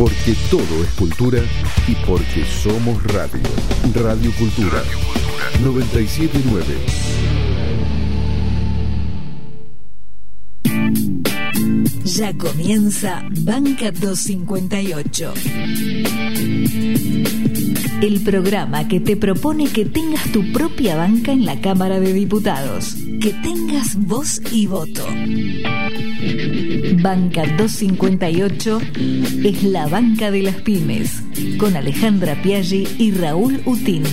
Porque todo es cultura y porque somos radio. Radio Cultura 979. Ya comienza Banca 258. El programa que te propone que tengas tu propia banca en la Cámara de Diputados. Que tengas voz y voto. Banca 258 es la banca de las pymes. Con Alejandra Piaggi y Raúl Utín.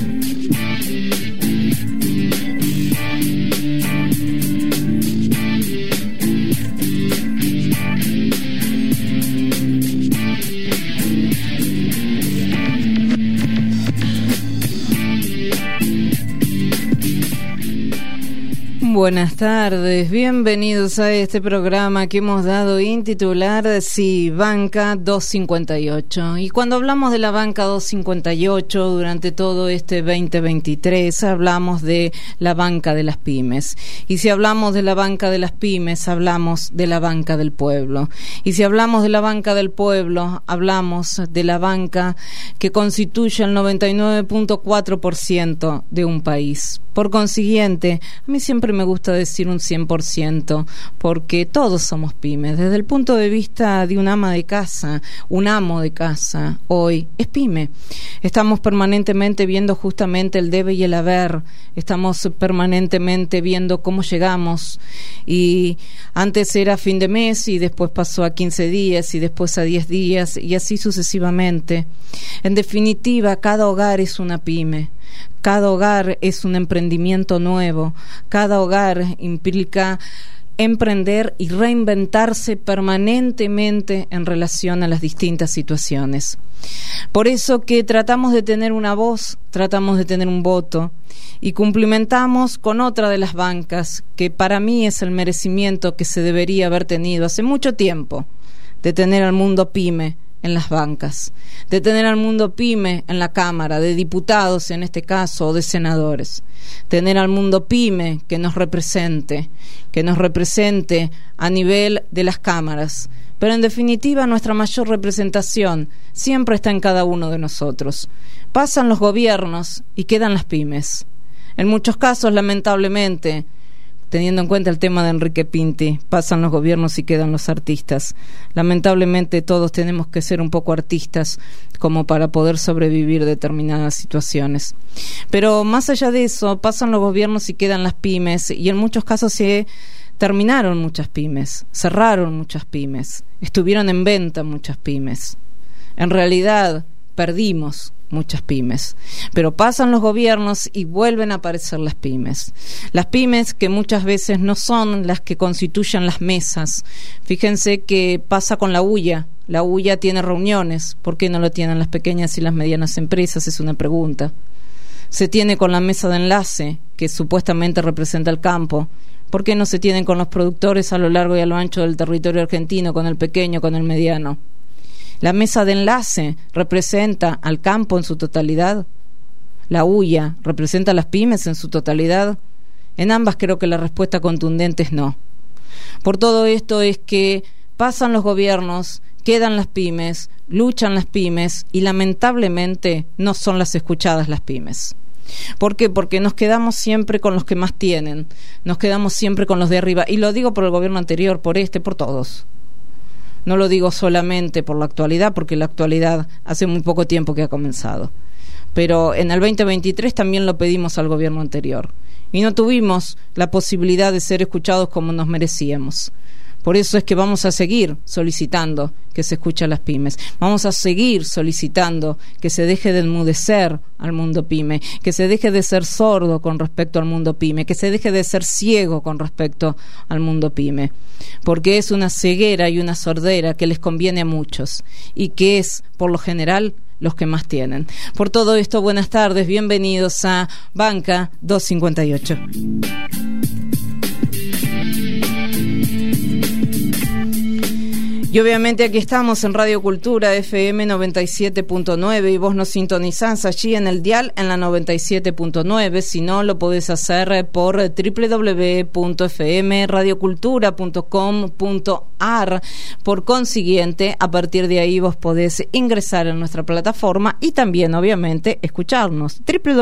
Buenas tardes, bienvenidos a este programa que hemos dado en titular, sí, Banca 258. Y cuando hablamos de la Banca 258 durante todo este 2023, hablamos de la banca de las pymes. Y si hablamos de la banca de las pymes, hablamos de la banca del pueblo. Y si hablamos de la banca del pueblo, hablamos de la banca que constituye el 99.4% de un país. Por consiguiente, a mí siempre me gusta decir un 100%, porque todos somos pymes. Desde el punto de vista de un ama de casa, un amo de casa, hoy es pyme. Estamos permanentemente viendo justamente el debe y el haber. Estamos permanentemente viendo cómo llegamos. Y antes era fin de mes y después pasó a 15 días y después a 10 días y así sucesivamente. En definitiva, cada hogar es una pyme. Cada hogar es un emprendimiento nuevo. Cada hogar implica emprender y reinventarse permanentemente en relación a las distintas situaciones. Por eso que tratamos de tener una voz, tratamos de tener un voto y cumplimentamos con otra de las bancas que para mí es el merecimiento que se debería haber tenido hace mucho tiempo, de tener al mundo pyme en las bancas, de tener al mundo pyme en la Cámara, de diputados en este caso, o de senadores, tener al mundo pyme que nos represente a nivel de las cámaras. Pero en definitiva nuestra mayor representación siempre está en cada uno de nosotros. Pasan los gobiernos y quedan las pymes. En muchos casos, lamentablemente, teniendo en cuenta el tema de Enrique Pinti, pasan los gobiernos y quedan los artistas. Lamentablemente todos tenemos que ser un poco artistas como para poder sobrevivir determinadas situaciones. Pero más allá de eso, pasan los gobiernos y quedan las pymes, y en muchos casos se terminaron muchas pymes, cerraron muchas pymes, estuvieron en venta muchas pymes. En realidad perdimos muchas pymes, pero pasan los gobiernos y vuelven a aparecer las pymes que muchas veces no son las que constituyen las mesas. Fíjense que pasa con la UIA tiene reuniones, ¿por qué no lo tienen las pequeñas y las medianas empresas? Es una pregunta. Se tiene con la mesa de enlace, que supuestamente representa el campo, ¿por qué no se tienen con los productores a lo largo y a lo ancho del territorio argentino, con el pequeño, con el mediano? La mesa de enlace representa al campo en su totalidad. La UIA representa a las pymes en su totalidad. En ambas creo que la respuesta contundente es no. Por todo esto es que pasan los gobiernos, quedan las pymes, luchan las pymes y lamentablemente no son las escuchadas las pymes. ¿Por qué? Porque nos quedamos siempre con los que más tienen, nos quedamos siempre con los de arriba. Y lo digo por el gobierno anterior, por por todos. No lo digo solamente por la actualidad, porque la actualidad hace muy poco tiempo que ha comenzado. Pero en el 2023 también lo pedimos al gobierno anterior. Y no tuvimos la posibilidad de ser escuchados como nos merecíamos. Por eso es que vamos a seguir solicitando que se escuche a las pymes. Vamos a seguir solicitando que se deje de enmudecer al mundo pyme, que se deje de ser sordo con respecto al mundo pyme, que se deje de ser ciego con respecto al mundo pyme. Porque es una ceguera y una sordera que les conviene a muchos y que es, por lo general, los que más tienen. Por todo esto, buenas tardes, bienvenidos a Banca 258. Y obviamente aquí estamos en Radio Cultura FM 97.9 y vos nos sintonizás allí en el dial en la 97.9. Si no, lo podés hacer por www.fmradiocultura.com.ar. Por consiguiente, a partir de ahí vos podés ingresar en nuestra plataforma y también, obviamente, escucharnos.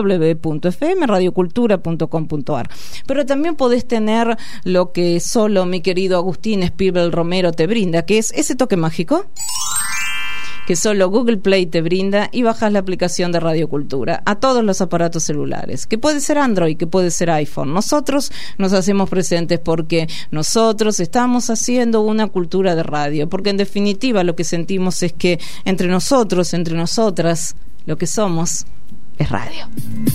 www.fmradiocultura.com.ar. Pero también podés tener lo que solo mi querido Agustín Espíbel Romero te brinda, que es ese toque mágico que solo Google Play te brinda, y bajas la aplicación de Radio Cultura a todos los aparatos celulares, que puede ser Android, que puede ser iPhone. Nosotros nos hacemos presentes porque nosotros estamos haciendo una cultura de radio, porque en definitiva lo que sentimos es que entre nosotros, entre nosotras, lo que somos es radio.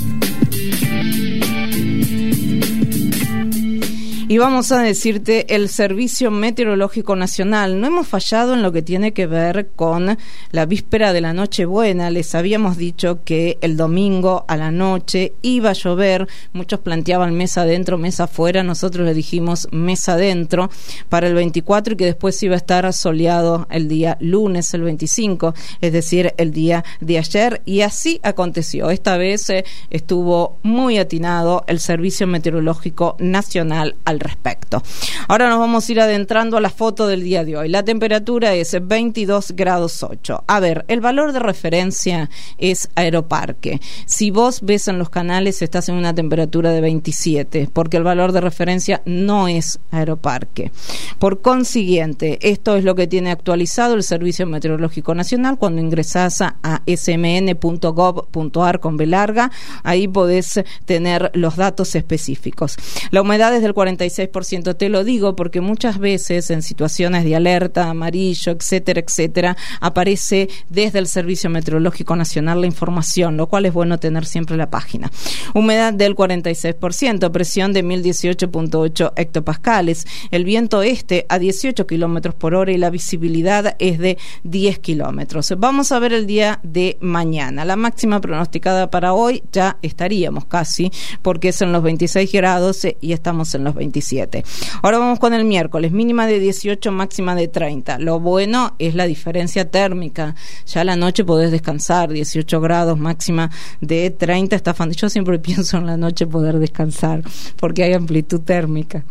Y vamos a decirte, el Servicio Meteorológico Nacional, no hemos fallado en lo que tiene que ver con la víspera de la Nochebuena. Les habíamos dicho que el domingo a la noche iba a llover, muchos planteaban mesa adentro, mesa afuera, nosotros le dijimos mesa adentro para el 24 y que después iba a estar soleado el día lunes, el 25, es decir, el día de ayer, y así aconteció. Esta vez estuvo muy atinado el Servicio Meteorológico Nacional al respecto. Ahora nos vamos a ir adentrando a la foto del día de hoy. La temperatura es 22 grados 8. A ver, el valor de referencia es Aeroparque. Si vos ves en los canales, estás en una temperatura de 27, porque el valor de referencia no es Aeroparque. Por consiguiente, esto es lo que tiene actualizado el Servicio Meteorológico Nacional. Cuando ingresás a smn.gov.ar con B larga, ahí podés tener los datos específicos. La humedad es del 46%, te lo digo porque muchas veces en situaciones de alerta, amarillo, etcétera, aparece desde el Servicio Meteorológico Nacional la información, lo cual es bueno tener siempre la página. Humedad del 46%, presión de 1018.8 hectopascales, el viento este a 18 kilómetros por hora y la visibilidad es de 10 kilómetros. Vamos a ver el día de mañana. La máxima pronosticada para hoy ya estaríamos casi, porque es en los 26 grados y estamos en los 27. Ahora vamos con el miércoles, mínima de 18, máxima de 30. Lo bueno es la diferencia térmica. Ya a la noche podés descansar, 18 grados, máxima de 30. Está yo siempre pienso en la noche poder descansar, porque hay amplitud térmica.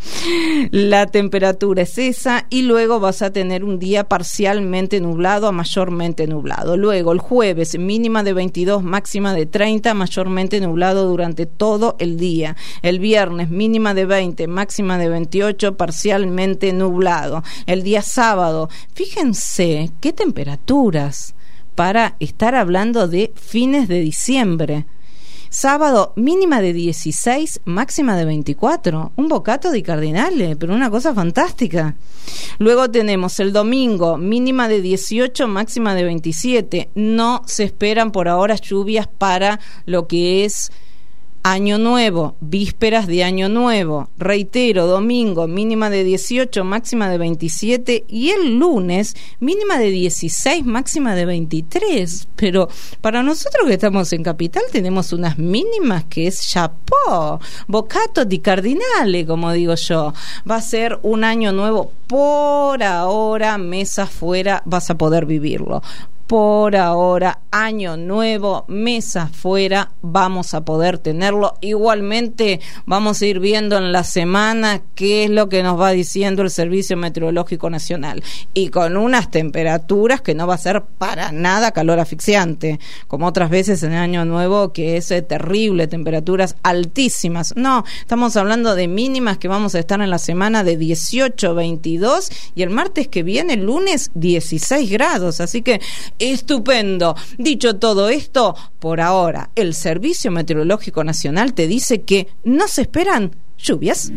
La temperatura es esa, y luego vas a tener un día parcialmente nublado a mayormente nublado. Luego el jueves, mínima de 22, máxima de 30, mayormente nublado durante todo el día. El viernes, mínima de 20, máxima de 28, parcialmente nublado. El día sábado, fíjense qué temperaturas para estar hablando de fines de diciembre. Sábado, mínima de 16, máxima de 24. Un bocato di cardinale, pero una cosa fantástica. Luego tenemos el domingo, mínima de 18, máxima de 27. No se esperan por ahora lluvias para lo que es Año Nuevo, vísperas de Año Nuevo. Reitero, domingo, mínima de 18, máxima de 27, y el lunes, mínima de 16, máxima de 23. Pero para nosotros que estamos en Capital tenemos unas mínimas que es chapó, bocato di cardinale, como digo yo. Va a ser un año nuevo por ahora, mesa afuera, vas a poder vivirlo. Por ahora, año nuevo, mesa afuera, vamos a poder tenerlo. Igualmente vamos a ir viendo en la semana qué es lo que nos va diciendo el Servicio Meteorológico Nacional, y con unas temperaturas que no va a ser para nada calor asfixiante, como otras veces en el año nuevo, que es terrible, temperaturas altísimas. No, estamos hablando de mínimas que vamos a estar en la semana de 18, 22, y el martes que viene, el lunes, 16 grados, así que estupendo. Dicho todo esto, por ahora el Servicio Meteorológico Nacional te dice que no se esperan lluvias.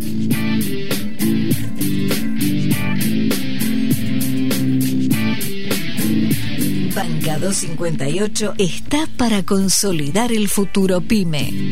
Banca 258 está para consolidar el futuro PYME.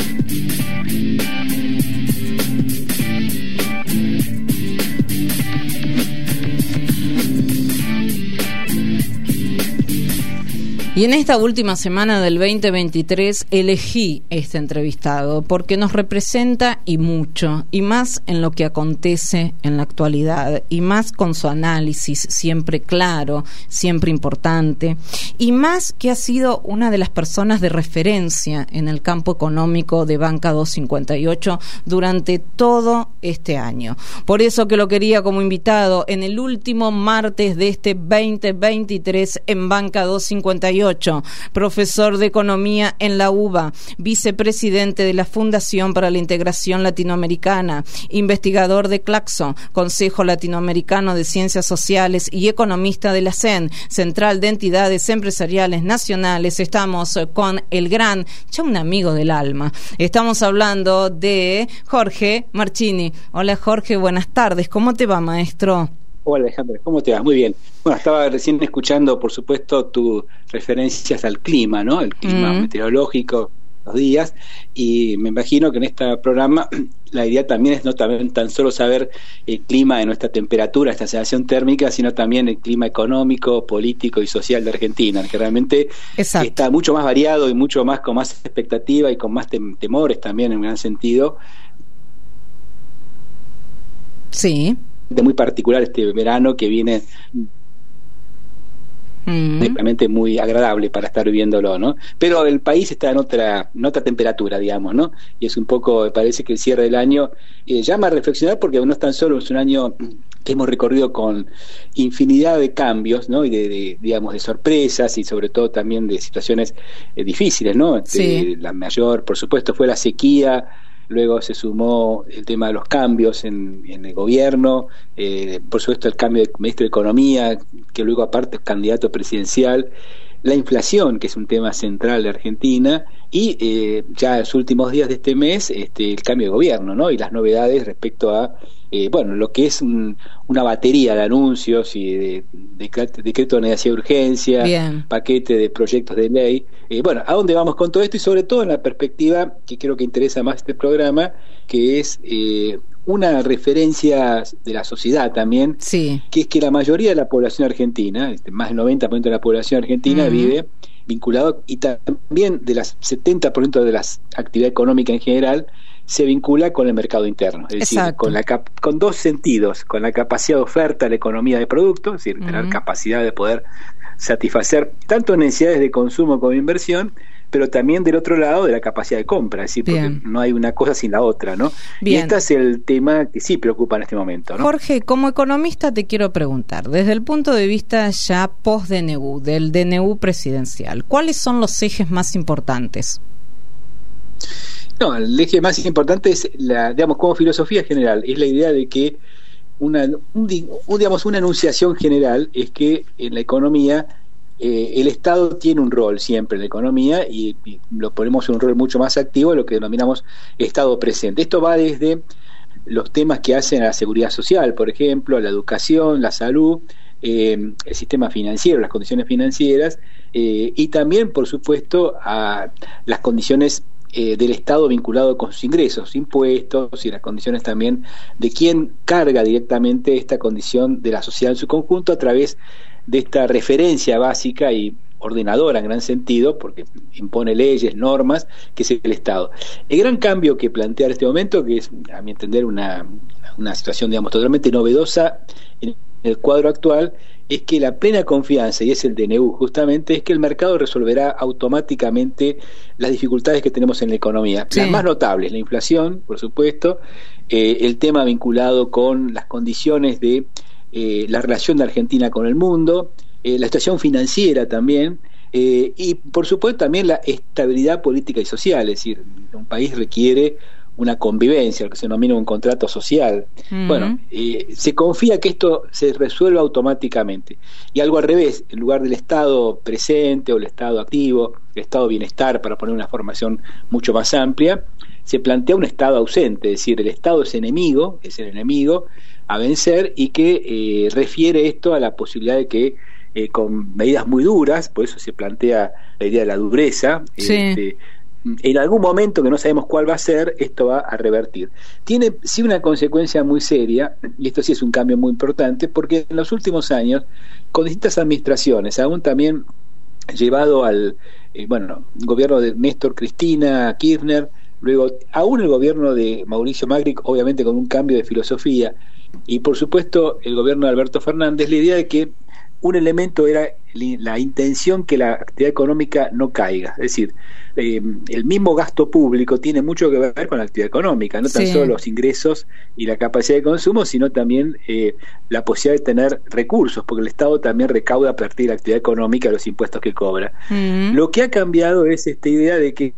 Y en esta última semana del 2023 elegí este entrevistado porque nos representa y mucho, y más en lo que acontece en la actualidad, y más con su análisis siempre claro, siempre importante, y más que ha sido una de las personas de referencia en el campo económico de Banca 258 durante todo este año. Por eso que lo quería como invitado en el último martes de este 2023 en Banca 258. Profesor de Economía en la UBA, vicepresidente de la Fundación para la Integración Latinoamericana, investigador de Claxo, Consejo Latinoamericano de Ciencias Sociales y economista de la CEN, Central de Entidades Empresariales Nacionales. Estamos con el gran, ya un amigo del alma. Estamos hablando de Jorge Marchini. Hola Jorge, buenas tardes. ¿Cómo te va, maestro? Hola Alejandra, ¿cómo te va? Muy bien. Bueno, estaba recién escuchando, por supuesto, tus referencias al clima, ¿no? El clima meteorológico, los días, y me imagino que en este programa la idea también es no tan solo saber el clima de nuestra temperatura, esta sensación térmica, sino también el clima económico, político y social de Argentina, que realmente está mucho más variado y mucho más con más expectativa y con más temores también en un gran sentido. Sí. Muy particular este verano que viene realmente muy agradable para estar viviéndolo, ¿no? Pero el país está en otra temperatura, digamos, ¿no? Y es un poco, me parece que el cierre del año llama a reflexionar, porque no es tan solo es un año que hemos recorrido con infinidad de cambios, ¿no? Y de sorpresas, y sobre todo también de situaciones difíciles, ¿no? Sí. La mayor, por supuesto, fue la sequía. Luego se sumó el tema de los cambios en el gobierno, por supuesto el cambio de ministro de Economía, que luego aparte es candidato presidencial, la inflación, que es un tema central de Argentina, y ya en los últimos días de este mes el cambio de gobierno, ¿no? Y las novedades respecto a lo que es una batería de anuncios y de decreto de necesidad de urgencia, bien, paquete de proyectos de ley. ¿A dónde vamos con todo esto? Y sobre todo en la perspectiva que creo que interesa más este programa, que es una referencia de la sociedad también, sí, que es que la mayoría de la población argentina, más del 90% de la población argentina vive vinculado, y también de las 70% de la actividad económica en general se vincula con el mercado interno, es decir, con dos sentidos: con la capacidad de oferta de la economía de productos, es decir, tener capacidad de poder satisfacer tanto necesidades de consumo como de inversión, pero también del otro lado de la capacidad de compra, es decir, porque no hay una cosa sin la otra, ¿no? Bien. Y este es el tema que sí preocupa en este momento, ¿no? Jorge, como economista te quiero preguntar, desde el punto de vista ya post-DNU, del DNU presidencial, ¿cuáles son los ejes más importantes? No, el eje más importante es, como filosofía general, es la idea de que una enunciación general es que en la economía el Estado tiene un rol siempre en la economía, y lo ponemos en un rol mucho más activo, lo que denominamos Estado presente. Esto va desde los temas que hacen a la seguridad social, por ejemplo, a la educación, la salud, el sistema financiero, las condiciones financieras, y también, por supuesto, a las condiciones del Estado vinculado con sus ingresos, impuestos, y las condiciones también de quién carga directamente esta condición de la sociedad en su conjunto a través de esta referencia básica y ordenadora en gran sentido, porque impone leyes, normas, que es el Estado. El gran cambio que plantea en este momento, que es, a mi entender, una situación, totalmente novedosa en el cuadro actual, es que la plena confianza, y es el DNU justamente, es que el mercado resolverá automáticamente las dificultades que tenemos en la economía. Sí. Las más notables: la inflación, por supuesto, el tema vinculado con las condiciones de la relación de Argentina con el mundo, la situación financiera también, y por supuesto también la estabilidad política y social. Es decir, un país requiere una convivencia, lo que se denomina un contrato social. Se confía que esto se resuelva automáticamente, y algo al revés: en lugar del Estado presente o el Estado activo, el Estado bienestar, para poner una formación mucho más amplia, se plantea un Estado ausente, es decir, el Estado es el enemigo a vencer, y que refiere esto a la posibilidad de que con medidas muy duras, por eso se plantea la idea de la dureza, en algún momento, que no sabemos cuál va a ser, esto va a revertir. Tiene sí una consecuencia muy seria, y esto sí es un cambio muy importante, porque en los últimos años, con distintas administraciones, aún también llevado al gobierno de Néstor, Cristina, Kirchner, luego aún el gobierno de Mauricio Macri, obviamente con un cambio de filosofía, y por supuesto el gobierno de Alberto Fernández, la idea de que un elemento era la intención que la actividad económica no caiga, es decir, el mismo gasto público tiene mucho que ver con la actividad económica, no tan solo los ingresos y la capacidad de consumo, sino también la posibilidad de tener recursos, porque el Estado también recauda a partir de la actividad económica los impuestos que cobra. Lo que ha cambiado es esta idea de que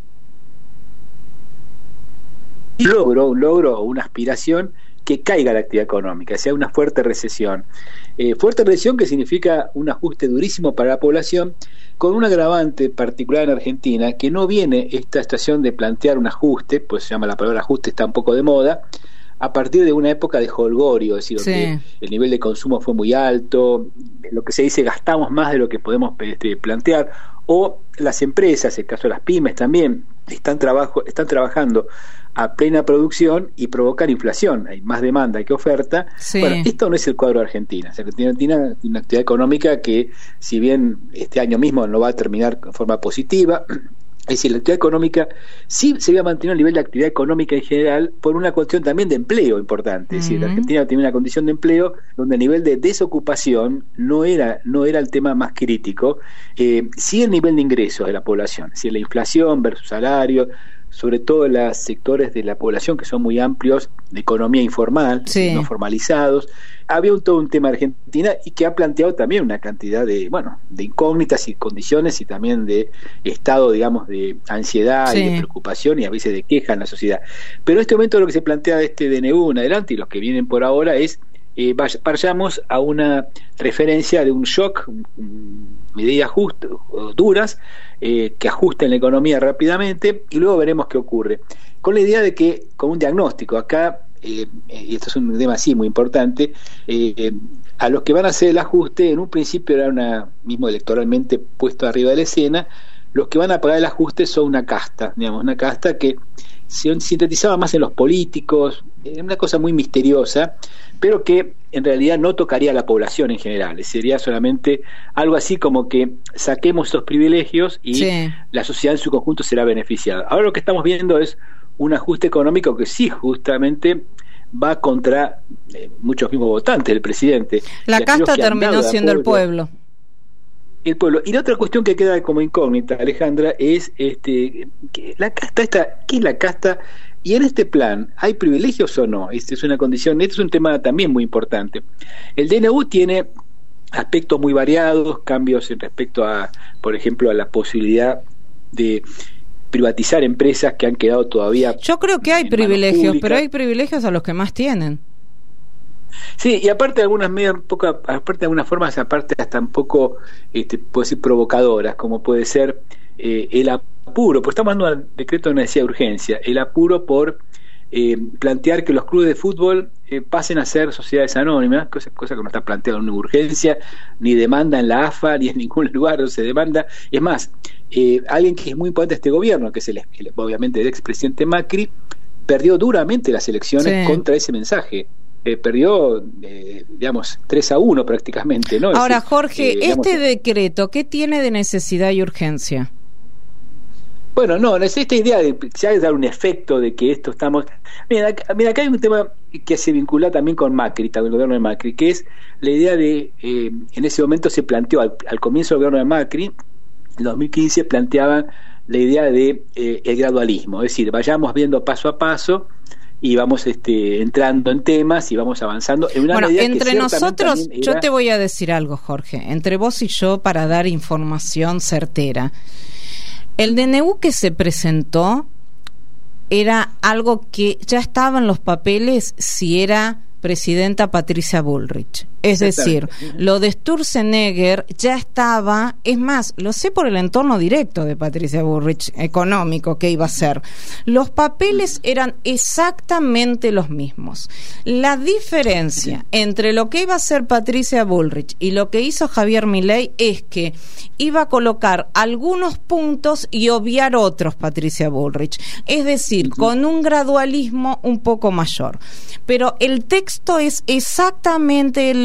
un logro o una aspiración que caiga la actividad económica, sea una fuerte recesión. Fuerte recesión que significa un ajuste durísimo para la población, con un agravante particular en Argentina, que no viene esta estación de plantear un ajuste, pues se llama, la palabra ajuste está un poco de moda, a partir de una época de jolgorio, es decir, donde el nivel de consumo fue muy alto, lo que se dice gastamos más de lo que podemos plantear, o las empresas, el caso de las pymes también, están trabajando a plena producción y provocar inflación, hay más demanda que oferta. Bueno, esto no es el cuadro de Argentina. Argentina tiene una actividad económica que, si bien este año mismo no va a terminar de forma positiva, es decir, la actividad económica sí se va a mantener a nivel de actividad económica en general por una cuestión también de empleo importante. Es decir, la Argentina tiene una condición de empleo donde el nivel de desocupación no era el tema más crítico, sí el nivel de ingresos de la población, es decir, la inflación versus salario, sobre todo en los sectores de la población que son muy amplios, de economía informal, no formalizados. Había todo un tema de Argentina y que ha planteado también una cantidad de incógnitas y condiciones y también de estado, digamos, de ansiedad y de preocupación y a veces de queja en la sociedad. Pero en este momento lo que se plantea de este DNU en adelante y los que vienen por ahora es vayamos a una referencia de un shock, medidas duras que ajusten la economía rápidamente y luego veremos qué ocurre. Con la idea de que, con un diagnóstico, acá, y esto es un tema así muy importante, a los que van a hacer el ajuste, en un principio era mismo electoralmente puesto arriba de la escena, los que van a pagar el ajuste son una casta que se sintetizaba más en los políticos, una cosa muy misteriosa, pero que en realidad no tocaría a la población en general, sería solamente algo así como que saquemos esos privilegios y la sociedad en su conjunto será beneficiada. Ahora lo que estamos viendo es un ajuste económico que sí justamente va contra muchos mismos votantes del presidente. La casta terminó siendo el pueblo. El pueblo. Y la otra cuestión que queda como incógnita, Alejandra, es que la casta ¿qué es la casta? Y en este plan, ¿hay privilegios o no? Esta es una condición, este es un tema también muy importante. El DNU tiene aspectos muy variados, cambios en respecto a, por ejemplo, a la posibilidad de privatizar empresas que han quedado todavía. Yo creo que hay privilegios, pero hay privilegios a los que más tienen. Sí, y aparte de algunas formas, aparte hasta un poco, puedo decir, provocadoras, como puede ser el apuro, pues estamos hablando del decreto de necesidad de urgencia, el apuro por plantear que los clubes de fútbol pasen a ser sociedades anónimas, cosa que no está planteada en una urgencia, ni demanda en la AFA, ni en ningún lugar no se demanda. Es más, alguien que es muy importante de este gobierno, que es obviamente el expresidente Macri, perdió duramente las elecciones contra ese mensaje. Perdió, digamos, 3-1 prácticamente, ¿no? Ahora, Jorge, este decreto, ¿qué tiene de necesidad y urgencia? Bueno, no, es esta idea de ya dar un efecto de que esto estamos... Mira, acá hay un tema que se vincula también con Macri, también el gobierno de Macri, que es la idea de, en ese momento se planteó, al comienzo del gobierno de Macri, en 2015 planteaban la idea de el gradualismo, es decir, vayamos viendo paso a paso y vamos entrando en temas y vamos avanzando en una medida entre que nosotros, yo te voy a decir algo, Jorge, entre vos y yo, para dar información certera. El DNU que se presentó era algo que ya estaba en los papeles si era presidenta Patricia Bullrich. Es decir, lo de Sturzenegger ya estaba, es más, lo sé por el entorno directo de Patricia Bullrich, económico, que iba a ser. Los papeles eran exactamente los mismos. La diferencia entre lo que iba a hacer Patricia Bullrich y lo que hizo Javier Milei es que iba a colocar algunos puntos y obviar otros, Patricia Bullrich. Es decir, con un gradualismo un poco mayor. Pero el texto es exactamente el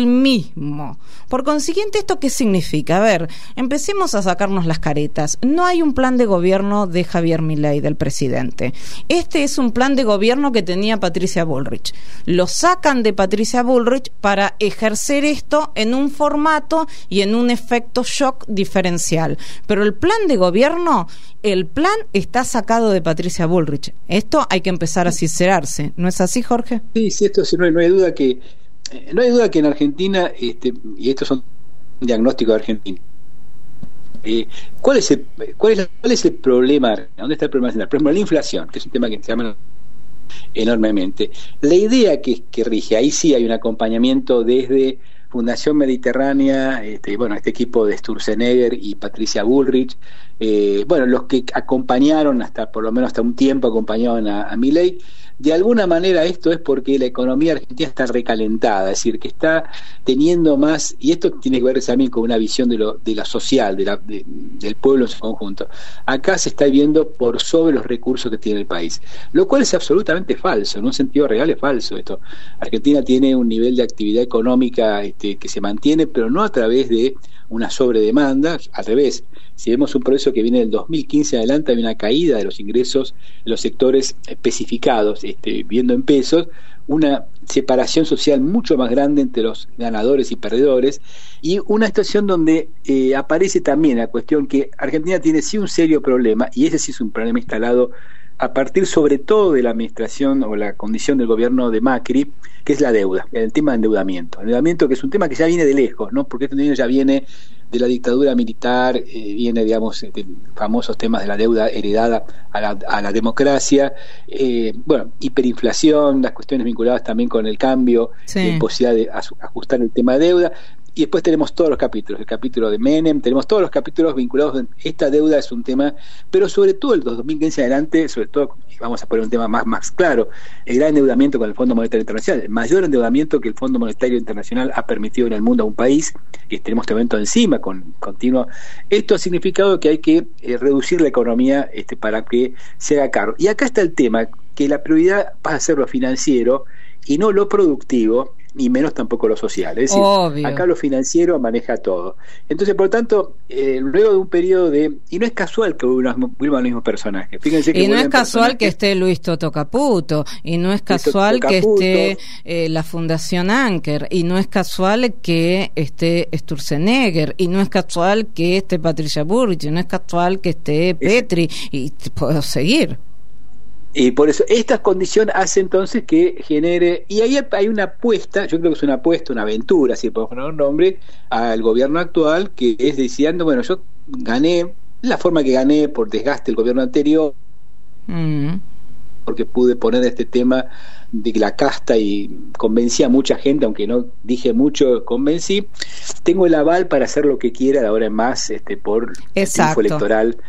mismo. Por consiguiente, ¿esto qué significa? A ver, empecemos a sacarnos las caretas. No hay un plan de gobierno de Javier Milei, del presidente. Este es un plan de gobierno que tenía Patricia Bullrich. Lo sacan de Patricia Bullrich para ejercer esto en un formato y en un efecto shock diferencial. Pero el plan de gobierno, el plan está sacado de Patricia Bullrich. Esto hay que empezar a sincerarse. ¿No es así, Jorge? Sí, esto no hay duda que en Argentina, y estos son diagnósticos de Argentina, ¿cuál es el problema? ¿Dónde está el problema? El problema de la inflación, que es un tema que se llama enormemente. La idea que rige, ahí sí hay un acompañamiento desde Fundación Mediterránea, este equipo de Sturzenegger y Patricia Bullrich, los que acompañaron por lo menos hasta un tiempo acompañaron a Milei. De alguna manera esto es porque la economía argentina está recalentada, es decir, que está teniendo más, y esto tiene que ver también con una visión de la social, del pueblo en su conjunto. Acá se está viendo por sobre los recursos que tiene el país, lo cual es absolutamente falso, en un sentido real es falso esto. Argentina tiene un nivel de actividad económica que se mantiene, pero no a través de una sobredemanda, al revés. Si vemos un proceso que viene del 2015 adelante, hay una caída de los ingresos en los sectores especificados, viendo en pesos, una separación social mucho más grande entre los ganadores y perdedores, y una situación donde aparece también la cuestión que Argentina tiene sí un serio problema, y ese sí es un problema instalado a partir sobre todo de la administración o la condición del gobierno de Macri, que es la deuda, el tema de endeudamiento. Endeudamiento que es un tema que ya viene de lejos, ¿no? Porque este ya viene de la dictadura militar, viene, digamos, de famosos temas de la deuda heredada a la democracia, hiperinflación, las cuestiones vinculadas también con el cambio, imposibilidad de ajustar el tema de deuda. Y después tenemos todos los capítulos, el capítulo de Menem, tenemos todos los capítulos vinculados. Esta deuda es un tema, pero sobre todo el 2015 adelante, sobre todo, vamos a poner un tema más claro, el gran endeudamiento con el Fondo Monetario Internacional, el mayor endeudamiento que el Fondo Monetario Internacional ha permitido en el mundo a un país, que tenemos este evento encima, continuo. Esto ha significado que hay que reducir la economía para que se haga cargo. Y acá está el tema, que la prioridad pasa a ser lo financiero y no lo productivo, ni menos tampoco lo social. Es decir, obvio, acá lo financiero maneja todo. Entonces, por lo tanto, luego de un periodo y no es casual que vuelvan los mismos personajes. Fíjense que y no es casual que esté Luis Toto Caputo, y no es casual que esté la Fundación Anker, y no es casual que esté Sturzenegger, y no es casual que esté Patricia Bullrich, y no es casual que esté Petri, y puedo seguir. Y por eso, estas condiciones hacen entonces que genere, y ahí hay una apuesta, yo creo que es una apuesta, una aventura, si podemos poner un nombre, al gobierno actual, que es diciendo, bueno, yo gané, la forma que gané por desgaste del gobierno anterior, porque pude poner este tema de la casta y convencí a mucha gente, aunque no dije mucho, convencí, tengo el aval para hacer lo que quiera de ahora en más, por el triunfo electoral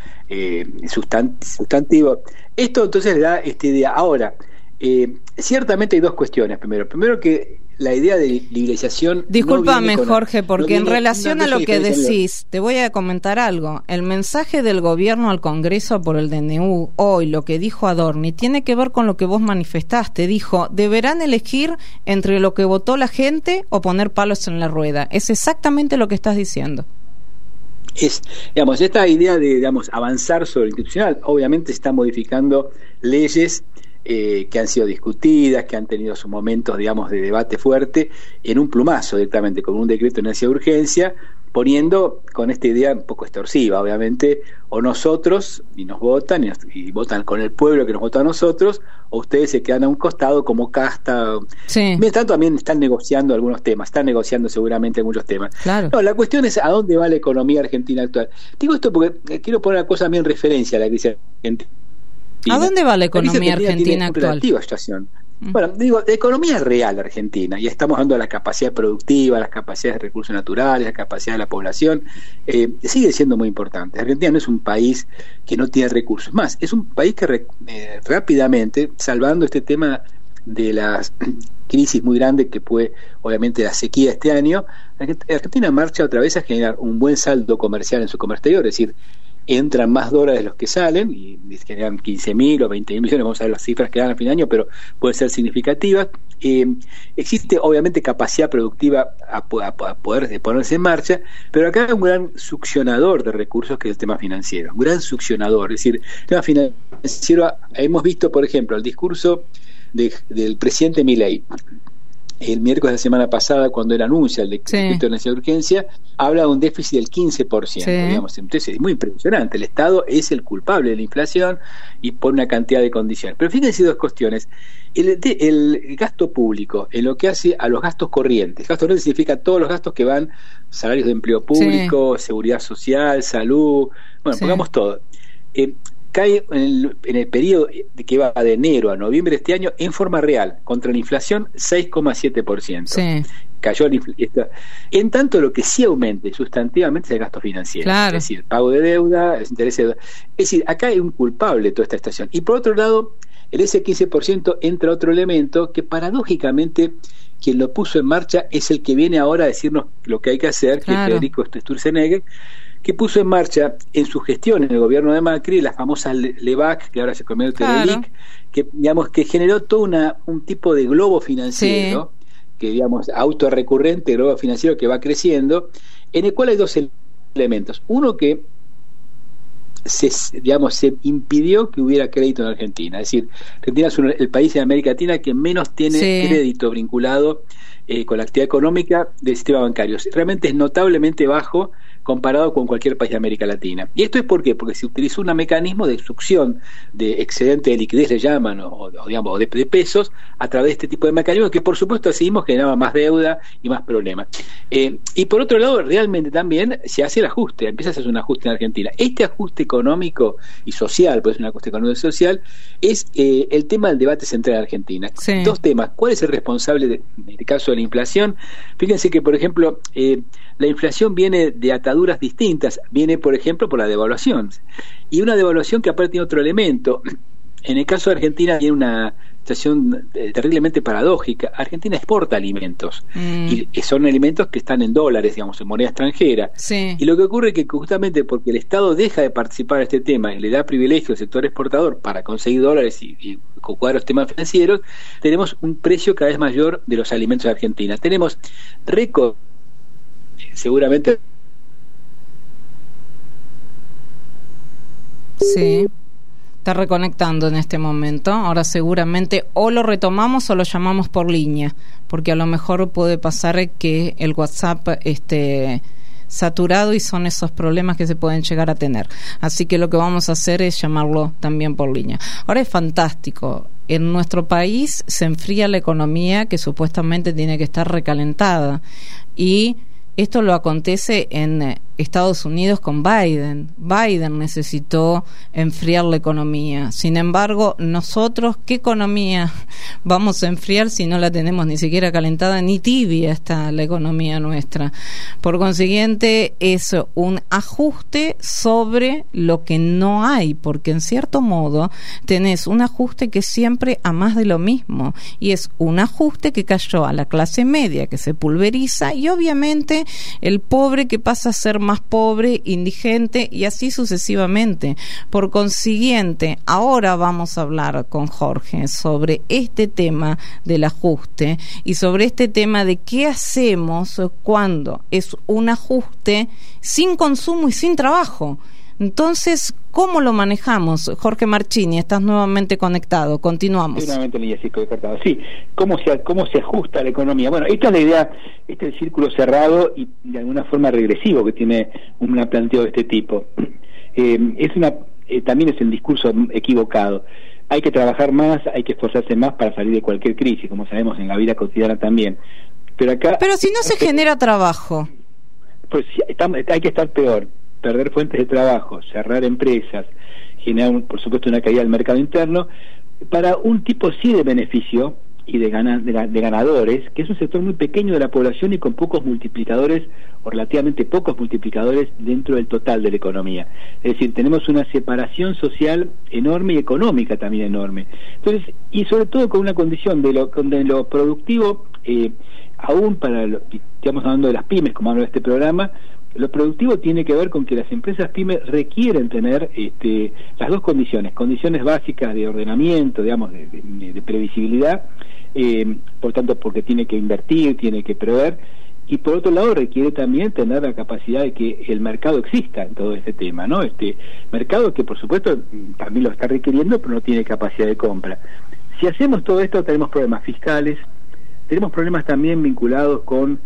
sustantivo. Esto entonces le da esta idea. Ahora, ciertamente hay dos cuestiones. Primero que la idea de liberalización. Discúlpame, Jorge, porque en relación a lo que decís, te voy a comentar algo. El mensaje del gobierno al Congreso por el DNU hoy, lo que dijo Adorni, tiene que ver con lo que vos manifestaste. Dijo, deberán elegir entre lo que votó la gente o poner palos en la rueda. Es exactamente lo que estás diciendo. Es, esta idea de, avanzar sobre lo institucional, obviamente se están modificando leyes que han sido discutidas, que han tenido sus momentos, de debate fuerte, en un plumazo directamente, con un decreto de necesidad de urgencia, poniendo con esta idea un poco extorsiva, obviamente, o nosotros, y nos votan, y votan con el pueblo que nos votó a nosotros, o ustedes se quedan a un costado como casta. Sí. Mientras tanto también están negociando algunos temas, están negociando seguramente muchos temas. Claro. No, la cuestión es a dónde va la economía argentina actual. Digo esto porque quiero poner una cosa también en referencia a la crisis argentina. ¿A dónde va la economía argentina actual? Relativa situación. Bueno, digo, la economía real argentina, y estamos hablando de la capacidad productiva, las capacidades de recursos naturales, la capacidad de la población, sigue siendo muy importante. Argentina no es un país que no tiene recursos, más, es un país que rápidamente, salvando este tema de las crisis muy grande que fue obviamente la sequía este año, Argentina marcha otra vez a generar un buen saldo comercial en su comercio exterior, es decir, entran más dólares de los que salen, y generan 15.000 o 20.000 millones, vamos a ver las cifras que dan al fin de año, pero pueden ser significativas. Existe obviamente capacidad productiva a poder ponerse en marcha, pero acá hay un gran succionador de recursos que es el tema financiero, un gran succionador. Es decir, el tema financiero, hemos visto por ejemplo el discurso del presidente Milei el miércoles de la semana pasada, cuando él anuncia el decreto de necesidad de urgencia, habla de un déficit del 15%, digamos. Entonces es muy impresionante. El Estado es el culpable de la inflación y pone una cantidad de condiciones. Pero fíjense dos cuestiones. El gasto público, en lo que hace a los gastos corrientes. Gasto corriente significa todos los gastos que van, salarios de empleo público, seguridad social, salud, bueno, pongamos todo. Cae en el periodo que va de enero a noviembre de este año en forma real, contra la inflación 6,7%. Cayó en tanto lo que sí aumente sustantivamente es el gasto financiero, es decir, pago de deuda, interés de deuda. Es decir, acá hay un culpable de toda esta estación. Y por otro lado, en ese 15% entra otro elemento que paradójicamente quien lo puso en marcha es el que viene ahora a decirnos lo que hay que hacer, que es Federico Sturzenegger, que puso en marcha en su gestión en el gobierno de Macri la famosa LEVAC, que ahora se convierte en LELIC, que digamos que generó todo un tipo de globo financiero, que digamos autorrecurrente, globo financiero que va creciendo, en el cual hay dos elementos. Uno, que se impidió que hubiera crédito en Argentina. Es decir, Argentina es el país de América Latina que menos tiene crédito vinculado con la actividad económica del sistema bancario. Realmente es notablemente bajo comparado con cualquier país de América Latina. ¿Y esto es por qué? Porque se utilizó un mecanismo de succión de excedente de liquidez, le llaman, o digamos, de pesos, a través de este tipo de mecanismos que por supuesto seguimos generaba más deuda y más problemas. Y por otro lado, realmente también se hace el ajuste, empieza a hacerse un ajuste en Argentina. Este ajuste económico y social, pues es un ajuste económico y social, es el tema del debate central en Argentina. Dos temas. ¿Cuál es el responsable en este caso de la inflación? Fíjense que, por ejemplo, la inflación viene de ataduras distintas. Viene, por ejemplo, por la devaluación. Y una devaluación que aparte tiene otro elemento. En el caso de Argentina tiene una situación terriblemente paradójica. Argentina exporta alimentos y son alimentos que están en dólares, digamos, en moneda extranjera. Y lo que ocurre es que justamente porque el Estado deja de participar en este tema y le da privilegio al sector exportador para conseguir dólares y jugar los temas financieros, tenemos un precio cada vez mayor de los alimentos de Argentina. Tenemos récord, seguramente. Está reconectando en este momento. Ahora seguramente o lo retomamos o lo llamamos por línea, porque a lo mejor puede pasar que el WhatsApp esté saturado y son esos problemas que se pueden llegar a tener. Así que lo que vamos a hacer es llamarlo también por línea. Ahora es fantástico. En nuestro país se enfría la economía, que supuestamente tiene que estar recalentada, y esto lo acontece en Estados Unidos con Biden. Biden necesitó enfriar la economía. Sin embargo, nosotros, ¿qué economía vamos a enfriar si no la tenemos ni siquiera calentada ni tibia está la economía nuestra? Por consiguiente, es un ajuste sobre lo que no hay, porque en cierto modo tenés un ajuste que siempre a más de lo mismo, y es un ajuste que cayó a la clase media, que se pulveriza, y obviamente el pobre que pasa a ser más pobre, indigente, y así sucesivamente. Por consiguiente, ahora vamos a hablar con Jorge sobre este tema del ajuste y sobre este tema de qué hacemos cuando es un ajuste sin consumo y sin trabajo. Entonces, ¿cómo lo manejamos? Jorge Marchini, estás nuevamente conectado. Continuamos. Nuevamente, sí, ¿cómo se ajusta la economía? Bueno, esta es la idea, este es el círculo cerrado y de alguna forma regresivo que tiene un planteo de este tipo. También es el discurso equivocado. Hay que trabajar más, hay que esforzarse más para salir de cualquier crisis, como sabemos en la vida cotidiana también. Pero si no se genera trabajo. Pues hay que estar peor. Perder fuentes de trabajo, cerrar empresas, generar, por supuesto, una caída del mercado interno, para un tipo sí de beneficio y de ganadores, que es un sector muy pequeño de la población y con pocos multiplicadores, o relativamente pocos multiplicadores dentro del total de la economía. Es decir, tenemos una separación social enorme y económica también enorme. Entonces, y sobre todo con una condición de lo productivo, aún para estamos hablando de las pymes, como hablo de este programa, Lo productivo tiene que ver con que las empresas pymes requieren tener las dos condiciones básicas de ordenamiento, digamos, de previsibilidad, por tanto, porque tiene que invertir, tiene que prever, y por otro lado requiere también tener la capacidad de que el mercado exista en todo este tema, ¿no? Mercado que por supuesto también lo está requiriendo, pero no tiene capacidad de compra. Si hacemos todo esto, tenemos problemas fiscales, tenemos problemas también vinculados con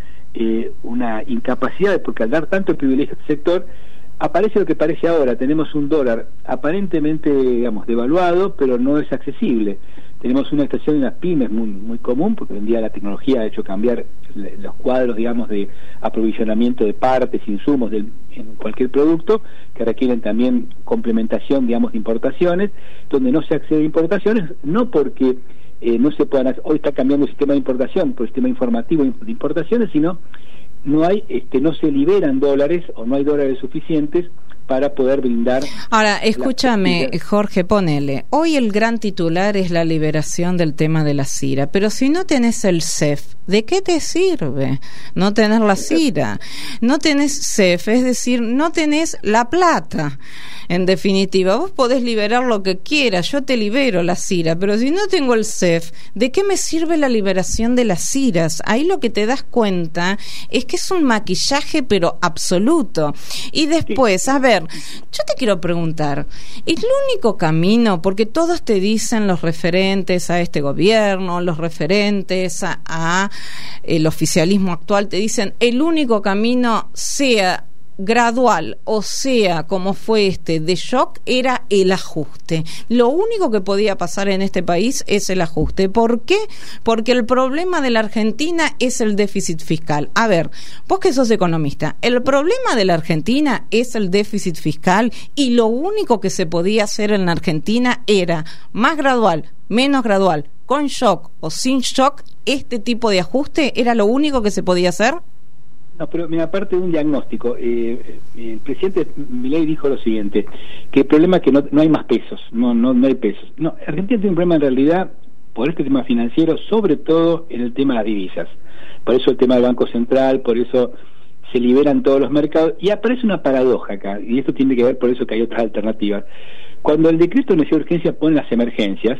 una incapacidad, porque al dar tanto privilegio a este sector, aparece lo que parece ahora. Tenemos un dólar aparentemente, digamos, devaluado, pero no es accesible. Tenemos una situación en las pymes muy común, porque hoy en día la tecnología ha hecho cambiar los cuadros, digamos, de aprovisionamiento de partes, insumos en cualquier producto, que requieren también complementación, digamos, de importaciones, donde no se accede a importaciones, no porque no se puedan hacer. Hoy está cambiando el sistema de importación por el sistema informativo de importaciones, sino no se liberan dólares o no hay dólares suficientes para poder brindar. Ahora, escúchame, Jorge, ponele. Hoy el gran titular es la liberación del tema de la CIRA, pero si no tenés el CEF, ¿de qué te sirve no tener la CIRA? No tenés CEF, es decir, no tenés la plata. En definitiva, vos podés liberar lo que quieras, yo te libero la CIRA, pero si no tengo el CEF, ¿de qué me sirve la liberación de las CIRAs? Ahí lo que te das cuenta es que es un maquillaje, pero absoluto. Y después, a ver, yo te quiero preguntar, el único camino, porque todos te dicen los referentes a este gobierno, los referentes a el oficialismo actual, te dicen el único camino, sea gradual o sea como fue de shock, era el ajuste. Lo único que podía pasar en este país es el ajuste. ¿Por qué? Porque el problema de la Argentina es el déficit fiscal. A ver, vos que sos economista, el problema de la Argentina es el déficit fiscal y lo único que se podía hacer en la Argentina era más gradual, menos gradual, con shock o sin shock. Este tipo de ajuste era lo único que se podía hacer. No, pero mira, aparte de un diagnóstico, el presidente Milei dijo lo siguiente, que el problema es que no hay más pesos, no hay pesos. No, Argentina tiene un problema en realidad por este tema financiero, sobre todo en el tema de las divisas. Por eso el tema del Banco Central, por eso se liberan todos los mercados, y aparece una paradoja acá, y esto tiene que ver por eso que hay otras alternativas. Cuando el decreto de necesidad de urgencia pone las emergencia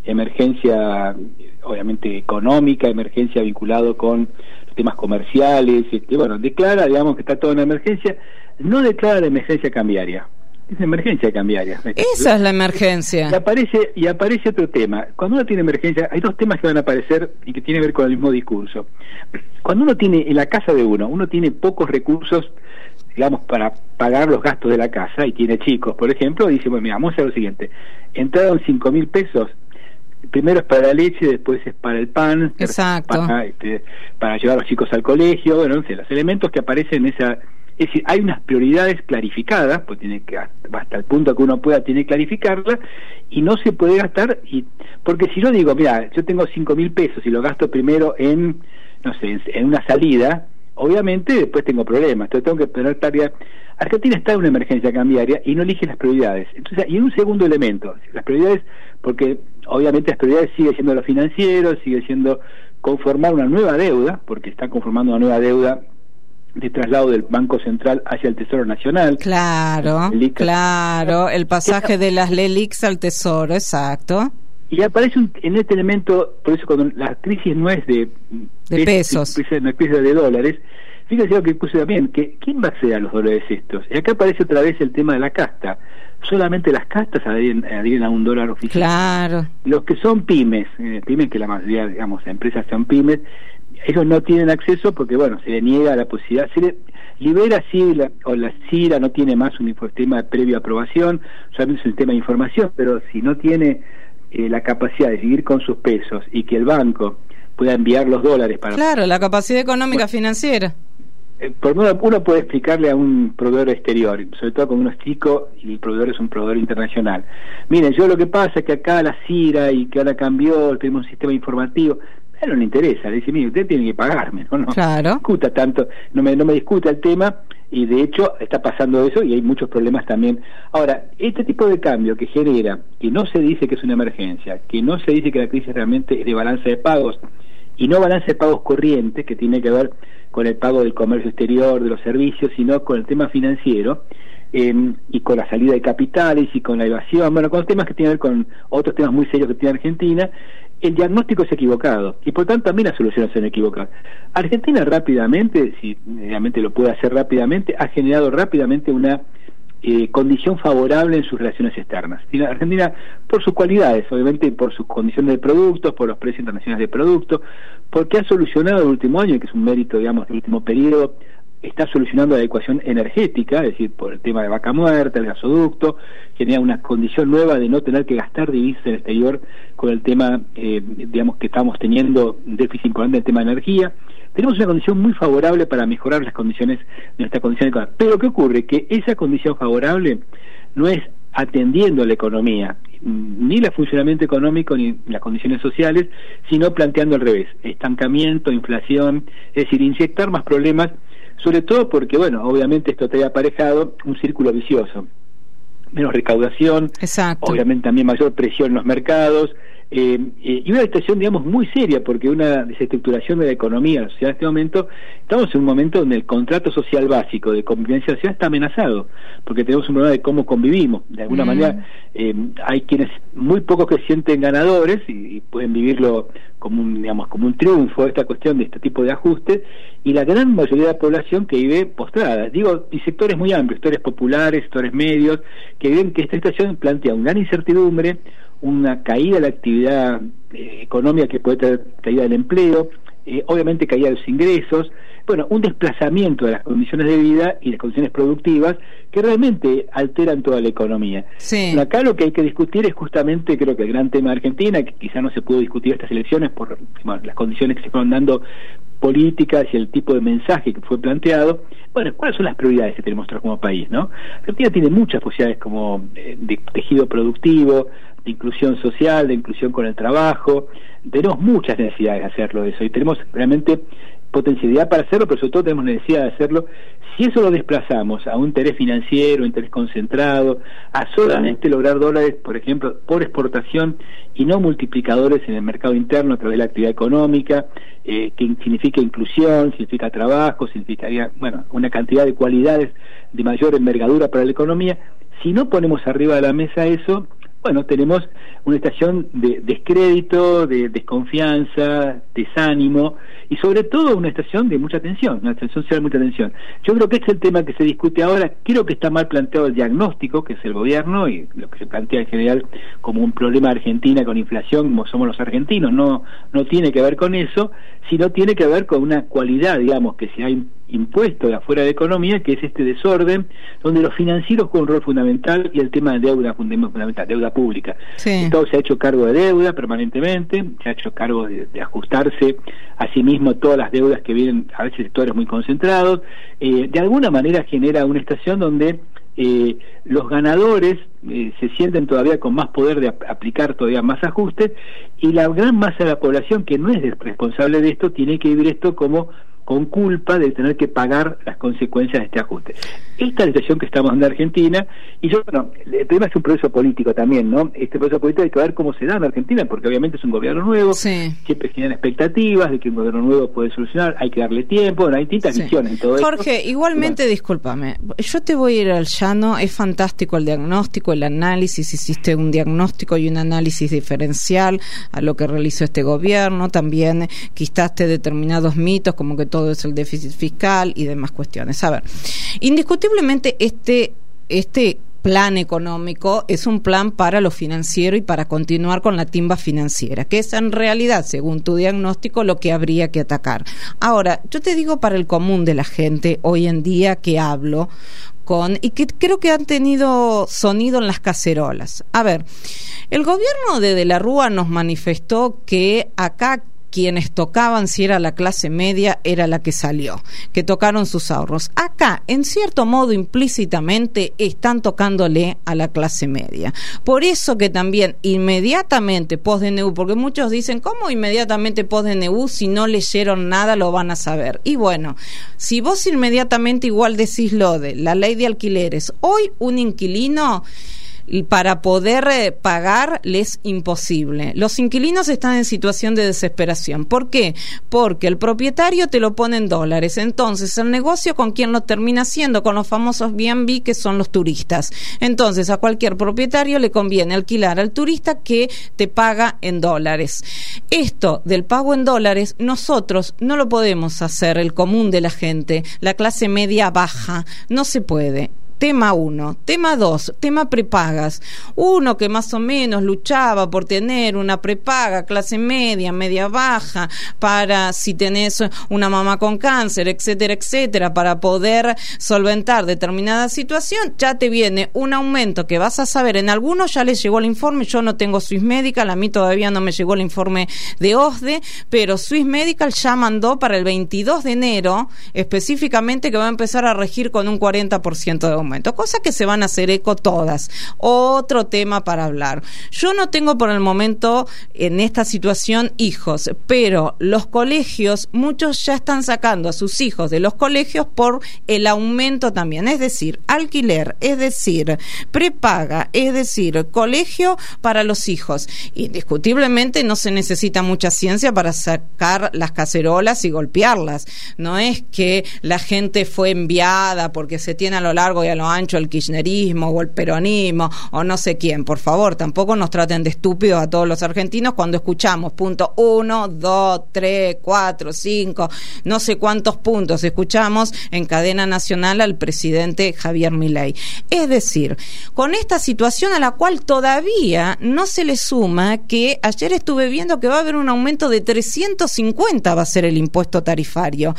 obviamente económica, emergencia vinculado con temas comerciales, declara, digamos, que está todo en emergencia, no declara la emergencia cambiaria, es emergencia cambiaria. Esa es la emergencia. Y aparece otro tema. Cuando uno tiene emergencia, hay dos temas que van a aparecer y que tienen que ver con el mismo discurso. Cuando uno tiene, en la casa de uno tiene pocos recursos, digamos, para pagar los gastos de la casa, y tiene chicos, por ejemplo, dice, bueno, mira, vamos a hacer lo siguiente, entraron 5.000 pesos, primero es para la leche, después es para el pan, para llevar a los chicos al colegio, bueno, no sé, los elementos que aparecen en esa. Es decir, hay unas prioridades clarificadas, pues tiene que hasta el punto que uno tiene que clarificarla, y no se puede gastar, porque si yo digo, mira, yo tengo 5.000 pesos y lo gasto primero en una salida, obviamente después tengo problemas, entonces tengo que tener tarea. Argentina está en una emergencia cambiaria y no elige las prioridades. Entonces, y un segundo elemento, las prioridades, porque obviamente las prioridades sigue siendo lo financiero, sigue siendo conformar una nueva deuda, porque está conformando una nueva deuda de traslado del Banco Central hacia el Tesoro Nacional. Claro, el pasaje de las LELIQs al Tesoro, exacto. Y aparece en este elemento, por eso cuando la crisis no es de pesos, no es crisis de dólares. Fíjate lo que puse también, que ¿quién va a acceder a los dólares estos? Y acá aparece otra vez el tema de la casta. Solamente las castas adhieren a un dólar oficial. Claro. Los que son pymes, que la mayoría, digamos, de empresas son pymes, ellos no tienen acceso porque, bueno, se le niega la posibilidad, se le libera la CIRA no tiene más un sistema de previa aprobación, solamente es un sistema de información, pero si no tiene la capacidad de seguir con sus pesos y que el banco pueda enviar los dólares para... Claro, la capacidad económica financiera. Uno puede explicarle a un proveedor exterior, sobre todo cuando uno es chico y el proveedor es un proveedor internacional. Miren, yo lo que pasa es que acá la CIRA y que ahora cambió, tenemos un sistema informativo. A él no le interesa, le dice, mire, usted tiene que pagarme, no claro. Discuta tanto, no me discuta el tema, y de hecho está pasando eso y hay muchos problemas también. Ahora, este tipo de cambio que genera, que no se dice que es una emergencia, que no se dice que la crisis realmente es de balanza de pagos, y no balance de pagos corrientes, que tiene que ver con el pago del comercio exterior, de los servicios, sino con el tema financiero, y con la salida de capitales y con la evasión, bueno, con temas que tienen que ver con otros temas muy serios que tiene Argentina. El diagnóstico es equivocado y por tanto también las soluciones son equivocadas. Argentina rápidamente, si realmente lo puede hacer rápidamente, ha generado rápidamente una condición favorable en sus relaciones externas. Argentina, por sus cualidades, obviamente por sus condiciones de productos, por los precios internacionales de productos, porque ha solucionado el último año, que es un mérito, digamos, del último periodo, está solucionando la ecuación energética, es decir, por el tema de Vaca Muerta, el gasoducto, genera una condición nueva de no tener que gastar divisas en el exterior con el tema, digamos, que estamos teniendo un déficit importante en el tema de energía. Tenemos una condición muy favorable para mejorar las condiciones de nuestra condición económica. Pero ¿qué ocurre? Que esa condición favorable no es atendiendo a la economía, ni el funcionamiento económico ni las condiciones sociales, sino planteando al revés, estancamiento, inflación, es decir, inyectar más problemas, sobre todo porque, bueno, obviamente esto trae aparejado un círculo vicioso, menos recaudación, exacto, obviamente también mayor presión en los mercados, y una situación, digamos, muy seria, porque una desestructuración de la economía, la sociedad en este momento, estamos en un momento donde el contrato social básico de convivencia social está amenazado, porque tenemos un problema de cómo convivimos. De alguna manera, hay quienes, muy pocos que se sienten ganadores y pueden vivirlo como un, digamos, como un triunfo, esta cuestión de este tipo de ajustes, y la gran mayoría de la población que vive postrada, digo, y sectores muy amplios, sectores populares, sectores medios, que ven que esta situación plantea una gran incertidumbre, una caída de la actividad económica, que puede tener caída del empleo, obviamente caída de los ingresos, bueno, un desplazamiento de las condiciones de vida y las condiciones productivas que realmente alteran toda la economía. Sí. Acá lo que hay que discutir es justamente, creo que el gran tema de Argentina, que quizá no se pudo discutir estas elecciones por, bueno, las condiciones que se fueron dando políticas y el tipo de mensaje que fue planteado. Bueno, ¿cuáles son las prioridades que tenemos nosotros como país, no? Argentina tiene muchas posibilidades como de tejido productivo, de inclusión social, de inclusión con el trabajo. Tenemos muchas necesidades de hacerlo eso, y tenemos realmente potencialidad para hacerlo, pero sobre todo tenemos necesidad de hacerlo. Si eso lo desplazamos a un interés financiero, interés concentrado, a solamente lograr dólares, por ejemplo, por exportación y no multiplicadores en el mercado interno a través de la actividad económica, que significa inclusión, significa trabajo, significaría, bueno, una cantidad de cualidades de mayor envergadura para la economía. Si no ponemos arriba de la mesa eso, bueno, tenemos una estación de descrédito, de desconfianza, desánimo, y sobre todo una estación de mucha tensión, una estación social de mucha tensión. Yo creo que este es el tema que se discute ahora. Creo que está mal planteado el diagnóstico, que es el gobierno, y lo que se plantea en general como un problema de Argentina con inflación, como somos los argentinos, no tiene que ver con eso, sino tiene que ver con una cualidad, digamos, que se ha impuesto de afuera de la economía, que es este desorden, donde los financieros juegan un rol fundamental y el tema de deuda fundamental, deuda pública. Sí. El Estado se ha hecho cargo de deuda permanentemente, se ha hecho cargo de ajustarse a sí mismo todas las deudas que vienen a veces sectores muy concentrados. De alguna manera genera una estación donde los ganadores se sienten todavía con más poder de aplicar todavía más ajustes, y la gran masa de la población, que no es responsable de esto, tiene que vivir esto como con culpa de tener que pagar las consecuencias de este ajuste. Esta es la situación que estamos en Argentina, y yo, bueno, el tema es un proceso político también, ¿no? Este proceso político hay que ver cómo se da en Argentina, porque obviamente es un gobierno nuevo, sí, siempre generan expectativas de que un gobierno nuevo puede solucionar, hay que darle tiempo, bueno, hay distintas visiones en todo esto. Jorge, igualmente, bueno, discúlpame, yo te voy a ir al llano, es fantástico el diagnóstico, el análisis, hiciste un diagnóstico y un análisis diferencial a lo que realizó este gobierno, también quitaste determinados mitos, como que todo es el déficit fiscal y demás cuestiones. A ver, indiscutiblemente este plan económico es un plan para lo financiero y para continuar con la timba financiera, que es en realidad, según tu diagnóstico, lo que habría que atacar. Ahora, yo te digo, para el común de la gente hoy en día que hablo y que creo que han tenido sonido en las cacerolas. A ver, el gobierno de la Rúa nos manifestó que acá quienes tocaban, si era la clase media, era la que salió, que tocaron sus ahorros. Acá, en cierto modo, implícitamente, están tocándole a la clase media. Por eso que también, inmediatamente post-DNU, porque muchos dicen, ¿cómo inmediatamente post-DNU? Si no leyeron nada, lo van a saber. Y bueno, si vos inmediatamente igual decís lo de la ley de alquileres, hoy un inquilino para poder pagar les es imposible. Los inquilinos están en situación de desesperación. ¿Por qué? Porque el propietario te lo pone en dólares. Entonces, el negocio, ¿con quién lo termina haciendo? Con los famosos B&B, que son los turistas. Entonces, a cualquier propietario le conviene alquilar al turista que te paga en dólares. Esto del pago en dólares, nosotros no lo podemos hacer, el común de la gente, la clase media baja, no se puede. Tema 1. Tema 2, tema prepagas. Uno que más o menos luchaba por tener una prepaga clase media, media baja, para si tenés una mamá con cáncer, etcétera, etcétera, para poder solventar determinada situación, ya te viene un aumento que vas a saber. En algunos ya les llegó el informe, yo no tengo Swiss Medical, a mí todavía no me llegó el informe de OSDE, pero Swiss Medical ya mandó para el 22 de enero específicamente que va a empezar a regir con un 40% de aumento. Cosa que se van a hacer eco todas. Otro tema para hablar. Yo no tengo por el momento en esta situación hijos, pero los colegios, muchos ya están sacando a sus hijos de los colegios por el aumento también, es decir, alquiler, es decir, prepaga, es decir, colegio para los hijos. Indiscutiblemente no se necesita mucha ciencia para sacar las cacerolas y golpearlas. No es que la gente fue enviada porque se tiene a lo largo y a lo ancho el kirchnerismo o el peronismo o no sé quién. Por favor, tampoco nos traten de estúpidos a todos los argentinos cuando escuchamos punto 1, 2, 3, 4, 5, no sé cuántos puntos escuchamos en cadena nacional al presidente Javier Milei. Es decir, con esta situación a la cual todavía no se le suma que ayer estuve viendo que va a haber un aumento de 350, va a ser el impuesto tarifario.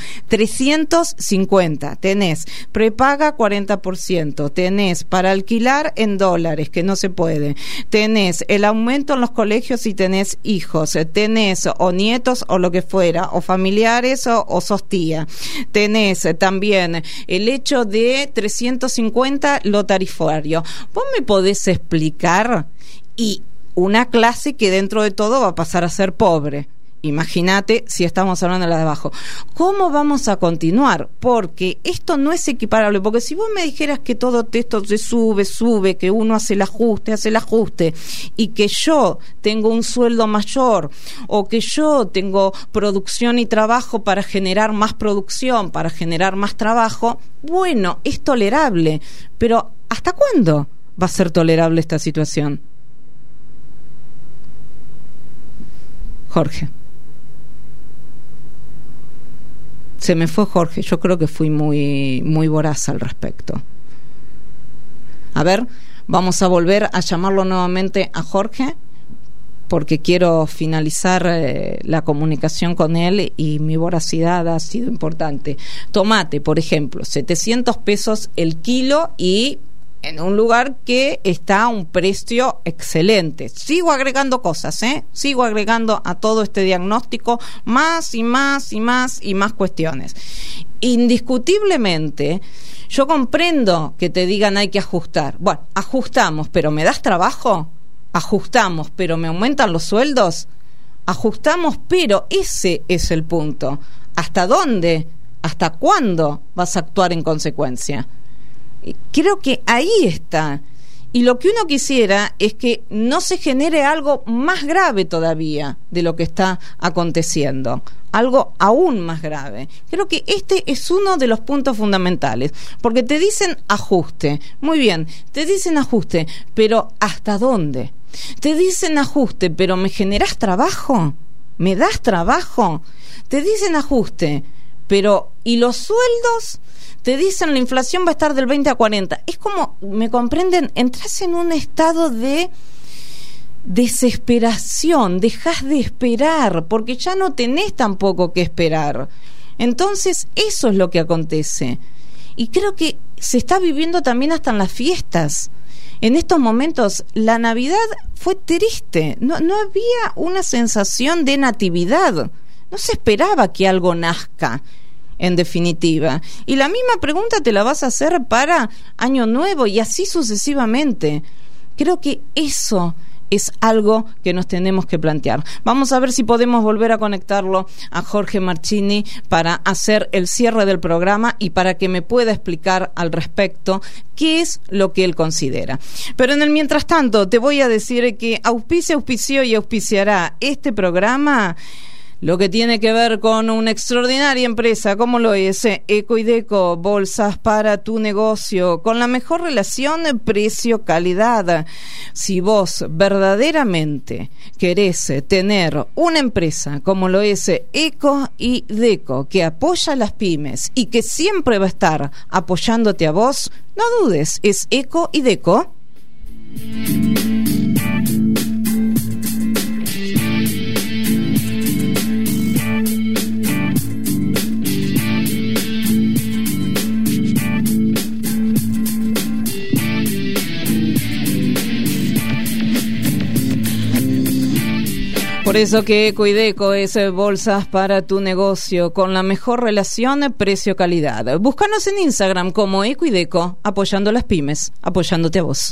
350. Tenés prepaga 40%, tenés para alquilar en dólares, que no se puede, tenés el aumento en los colegios si tenés hijos, tenés o nietos o lo que fuera, o familiares o sos tía, tenés también el hecho de 350 lo tarifario. ¿Vos me podés explicar? Y una clase que dentro de todo va a pasar a ser pobre. Imagínate si estamos hablando de la de abajo. ¿Cómo vamos a continuar? Porque esto no es equiparable. Porque si vos me dijeras que todo esto se sube, que uno hace el ajuste, y que yo tengo un sueldo mayor, o que yo tengo producción y trabajo para generar más producción, para generar más trabajo, bueno, es tolerable. Pero ¿hasta cuándo va a ser tolerable esta situación? Jorge. Se me fue Jorge, yo creo que fui muy voraz al respecto. A ver, vamos a volver a llamarlo nuevamente a Jorge, porque quiero finalizar la comunicación con él y mi voracidad ha sido importante. Tomate, por ejemplo, 700 pesos el kilo y en un lugar que está a un precio excelente. Sigo agregando cosas, sigo agregando a todo este diagnóstico más y más y más y más cuestiones. Indiscutiblemente, yo comprendo que te digan hay que ajustar. Bueno, ajustamos, pero ¿me das trabajo? Ajustamos, pero ¿me aumentan los sueldos? Ajustamos, pero ese es el punto. ¿Hasta dónde? ¿Hasta cuándo vas a actuar en consecuencia? Creo que ahí está. Y lo que uno quisiera es que no se genere algo más grave todavía de lo que está aconteciendo, algo aún más grave. Creo que este es uno de los puntos fundamentales, porque te dicen ajuste, muy bien, te dicen ajuste, pero ¿hasta dónde? Te dicen ajuste, pero ¿me generás trabajo? ¿Me das trabajo? Te dicen ajuste, pero ¿y los sueldos? Te dicen la inflación va a estar del 20 a 40. Es como, ¿me comprenden? Entras en un estado de desesperación, dejás de esperar, porque ya no tenés tampoco que esperar. Entonces, eso es lo que acontece. Y creo que se está viviendo también hasta en las fiestas. En estos momentos, la Navidad fue triste. No había una sensación de natividad. No se esperaba que algo nazca, en definitiva. Y la misma pregunta te la vas a hacer para Año Nuevo y así sucesivamente. Creo que eso Es algo que nos tenemos que plantear. Vamos a ver si podemos volver a conectarlo a Jorge Marchini para hacer el cierre del programa y para que me pueda explicar al respecto qué es lo que él considera. Pero en el mientras tanto, te voy a decir que auspició y auspiciará este programa lo que tiene que ver con una extraordinaria empresa como lo es Eco y Deco, bolsas para tu negocio, con la mejor relación precio-calidad. Si vos verdaderamente querés tener una empresa como lo es Eco y Deco, que apoya a las pymes y que siempre va a estar apoyándote a vos, no dudes, es Eco y Deco. Por eso que Eco y Deco es bolsas para tu negocio con la mejor relación precio-calidad. Búscanos en Instagram como Eco y Deco, apoyando a las pymes, apoyándote a vos.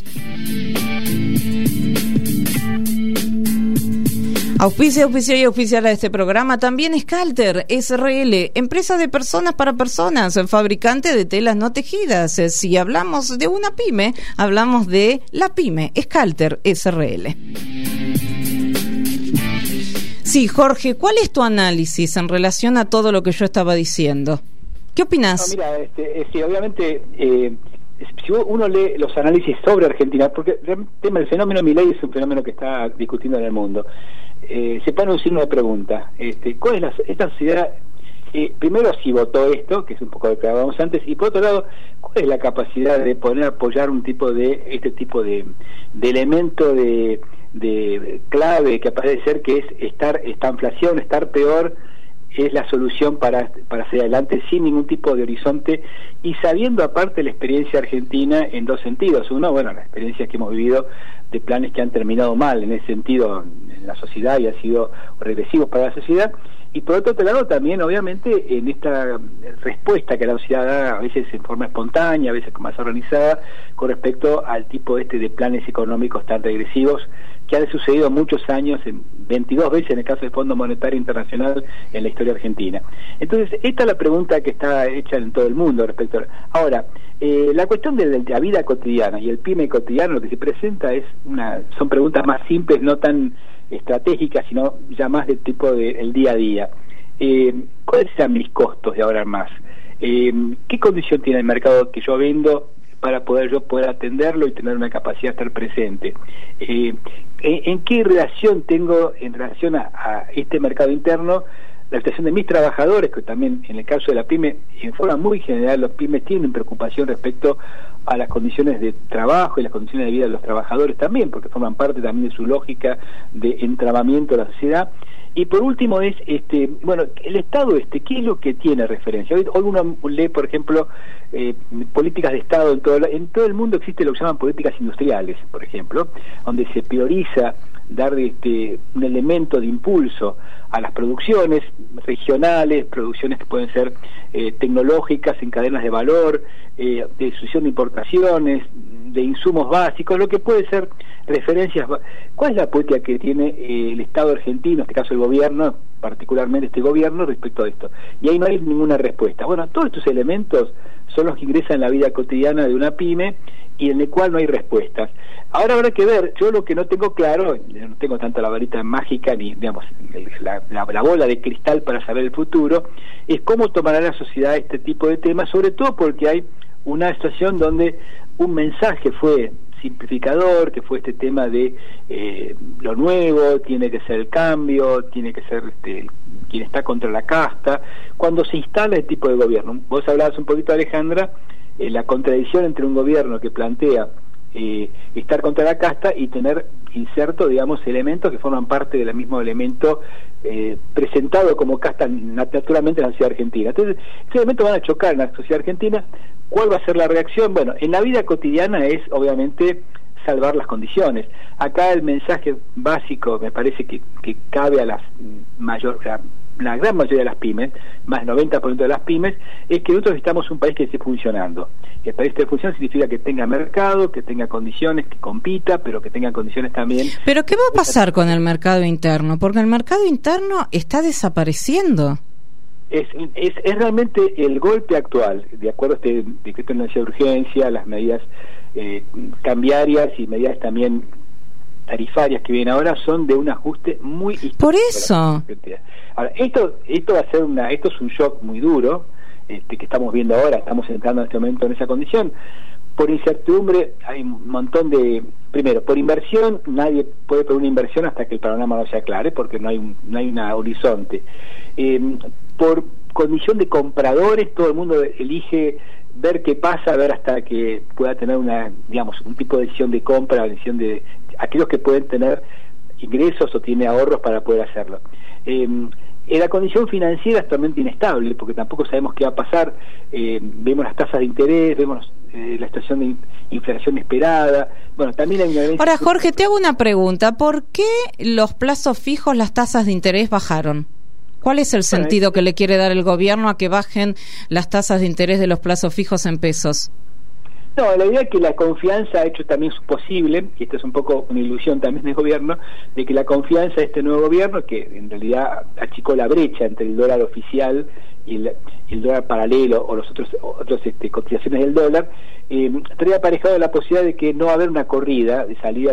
Auspicia y auspiciará este programa también Scalter SRL, empresa de personas para personas, fabricante de telas no tejidas. Si hablamos de una pyme, hablamos de la pyme Scalter SRL. Sí, Jorge, ¿cuál es tu análisis en relación a todo lo que yo estaba diciendo? ¿Qué opinás? No, mira, sí, obviamente, si uno lee los análisis sobre Argentina, porque el fenómeno Milei es un fenómeno que está discutiendo en el mundo, se pone un signo de pregunta. ¿Cuál es esta sociedad? Primero, si votó esto, que es un poco lo que hablábamos antes, y por otro lado, ¿cuál es la capacidad de poder apoyar este tipo de elemento de clave que parece ser que es esta inflación, estar peor, es la solución para hacia adelante sin ningún tipo de horizonte, y sabiendo aparte la experiencia argentina en dos sentidos? Uno, bueno, la experiencia que hemos vivido de planes que han terminado mal en ese sentido en la sociedad y han sido regresivos para la sociedad, y por otro lado también obviamente en esta respuesta que la sociedad da a veces en forma espontánea, a veces más organizada, con respecto al tipo de planes económicos tan regresivos que han sucedido muchos años, 22 veces en el caso del Fondo Monetario Internacional en la historia argentina. Entonces, esta es la pregunta que está hecha en todo el mundo respecto a... Ahora, la cuestión de la vida cotidiana y el pyme cotidiano, lo que se presenta son preguntas más simples, no tan estratégicas, sino ya más del tipo del día a día. ¿Cuáles serán mis costos de ahora en más? ¿Qué condición tiene el mercado que yo vendo para poder atenderlo y tener una capacidad de estar presente? ¿En qué relación tengo en relación a este mercado interno la situación de mis trabajadores, que también en el caso de la pyme, en forma muy general, los pymes tienen preocupación respecto a las condiciones de trabajo y las condiciones de vida de los trabajadores también, porque forman parte también de su lógica de entramamiento de la sociedad? Y por último es, bueno, el Estado ¿qué es lo que tiene referencia? Hoy uno lee, por ejemplo, políticas de Estado en todo el mundo. Existe lo que llaman políticas industriales, por ejemplo, donde se prioriza dar un elemento de impulso a las producciones regionales, producciones que pueden ser tecnológicas en cadenas de valor, de distribución de importaciones, de insumos básicos, lo que puede ser referencias. ¿Cuál es la política que tiene el Estado argentino, en este caso el gobierno, particularmente este gobierno, respecto a esto? Y ahí no hay ninguna respuesta. Bueno, todos estos elementos son los que ingresan en la vida cotidiana de una pyme y en el cual no hay respuestas. Ahora habrá que ver. Yo lo que no tengo claro, no tengo tanto la varita mágica ni, digamos, la bola de cristal para saber el futuro, es cómo tomará la sociedad este tipo de temas, sobre todo porque hay una situación donde un mensaje fue simplificador, que fue este tema de lo nuevo, tiene que ser el cambio, tiene que ser quien está contra la casta, cuando se instala este tipo de gobierno. Vos hablabas un poquito, Alejandra, la contradicción entre un gobierno que plantea estar contra la casta y tener inserto, digamos, elementos que forman parte del mismo elemento presentado como casta naturalmente en la sociedad argentina. Entonces, esos elementos van a chocar en la sociedad argentina. ¿Cuál va a ser la reacción? Bueno, en la vida cotidiana es, obviamente, salvar las condiciones. Acá el mensaje básico, me parece que cabe a las la gran mayoría de las pymes, más del 90% de las pymes, es que nosotros necesitamos un país que esté funcionando. El país que esté funcionando significa que tenga mercado, que tenga condiciones, que compita, pero que tenga condiciones también. ¿Pero qué va a pasar con el mercado interno? Porque el mercado interno está desapareciendo. Es realmente el golpe actual, de acuerdo a este decreto de necesidad de urgencia, las medidas cambiarias y medidas también tarifarias que vienen ahora, son de un ajuste muy histórico. Por eso. Ahora, esto va a ser esto es un shock muy duro, que estamos viendo ahora, estamos entrando en este momento en esa condición. Por incertidumbre hay un montón de... Primero, por inversión, nadie puede poner una inversión hasta que el panorama no se aclare, porque no hay un horizonte. Por condición de compradores, todo el mundo elige ver qué pasa, ver hasta que pueda tener un tipo de decisión de compra, decisión de aquellos que pueden tener ingresos o tiene ahorros para poder hacerlo. La condición financiera es totalmente inestable, porque tampoco sabemos qué va a pasar. Vemos las tasas de interés, vemos la situación de inflación esperada. Bueno, también hay una... Ahora, Jorge, te hago una pregunta. ¿Por qué los plazos fijos, las tasas de interés bajaron? ¿Cuál es el sentido que le quiere dar el gobierno a que bajen las tasas de interés de los plazos fijos en pesos? No, la idea es que la confianza ha hecho también posible, y esto es un poco una ilusión también del gobierno, de que la confianza de este nuevo gobierno, que en realidad achicó la brecha entre el dólar oficial y el dólar paralelo o los otros cotizaciones del dólar, traía aparejado la posibilidad de que no va a haber una corrida de salida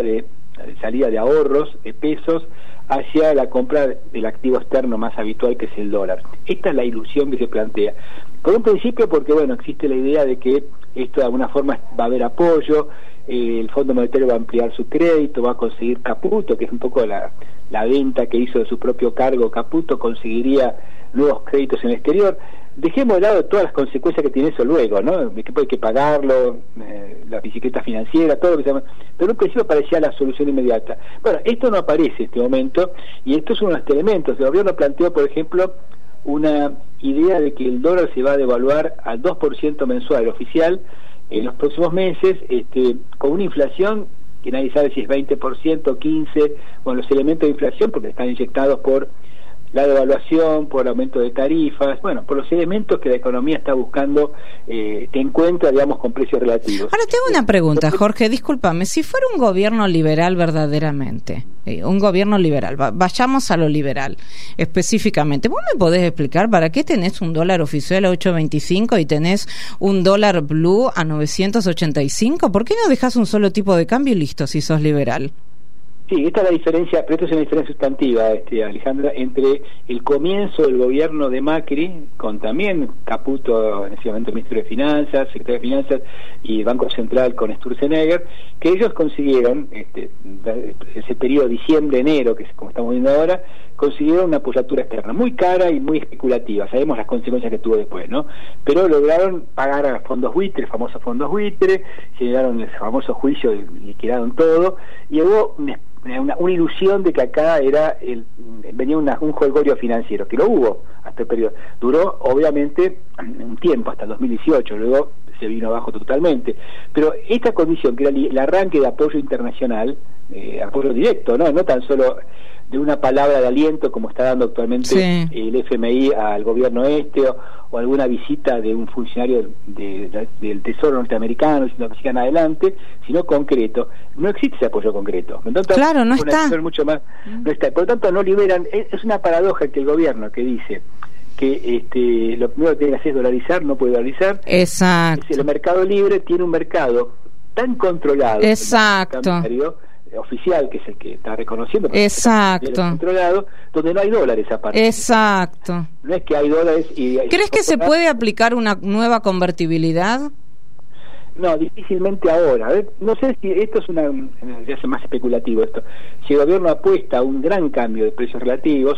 de ahorros, de pesos, hacia la compra del activo externo más habitual, que es el dólar. Esta es la ilusión que se plantea. Por un principio, porque bueno, existe la idea de que esto de alguna forma va a haber apoyo, el Fondo Monetario va a ampliar su crédito, va a conseguir Caputo, que es un poco la venta que hizo de su propio cargo Caputo, conseguiría nuevos créditos en el exterior. Dejemos de lado todas las consecuencias que tiene eso luego, ¿no? Que hay que pagarlo, la bicicleta financiera, todo lo que se llama. Pero en un principio parecía la solución inmediata. Bueno, esto no aparece en este momento, y esto es uno de los elementos. El gobierno planteó, por ejemplo, una idea de que el dólar se va a devaluar al 2% mensual oficial en los próximos meses, con una inflación que nadie sabe si es 20%, 15%, bueno, los elementos de inflación, porque están inyectados por la devaluación, por aumento de tarifas, bueno, por los elementos que la economía está buscando que encuentra, digamos, con precios relativos. Ahora te hago una pregunta, Jorge, discúlpame, si fuera un gobierno liberal verdaderamente, un gobierno liberal, vayamos a lo liberal específicamente, ¿vos me podés explicar para qué tenés un dólar oficial a 8.25 y tenés un dólar blue a 985? ¿Por qué no dejás un solo tipo de cambio y listo si sos liberal? Sí, esta es la diferencia, pero esto es una diferencia sustantiva, Alejandra, entre el comienzo del gobierno de Macri, con también Caputo, en ese momento ministro de Finanzas, secretario de Finanzas, y Banco Central con Sturzenegger, que ellos consiguieron, ese periodo diciembre-enero, que es como estamos viendo ahora, consiguieron una apoyatura externa muy cara y muy especulativa. Sabemos las consecuencias que tuvo después, ¿no? Pero lograron pagar a fondos buitre, famosos fondos buitre, generaron el famoso juicio y liquidaron todo, y hubo una ilusión de que acá venía un jolgorio financiero, que lo hubo hasta el periodo. Duró, obviamente, un tiempo, hasta el 2018, luego se vino abajo totalmente. Pero esta condición, que era el arranque de apoyo internacional, apoyo directo, no tan solo de una palabra de aliento como está dando actualmente el FMI al gobierno o alguna visita de un funcionario del Tesoro norteamericano diciendo que sigan adelante, sino concreto. No existe ese apoyo concreto. Entonces, claro, no está. Mucho más, no está. Por lo tanto, no liberan. Es una paradoja que el gobierno que dice que lo primero que tiene que hacer es dolarizar, no puede dolarizar. Exacto. El mercado libre tiene un mercado tan controlado. Exacto. Oficial, que es el que está reconociendo, exacto, controlado, donde no hay dólares aparte. Exacto. No es que hay dólares y... ¿Crees que se puede aplicar una nueva convertibilidad? No, difícilmente ahora. No sé si esto es ya es más especulativo esto. Si el gobierno apuesta a un gran cambio de precios relativos,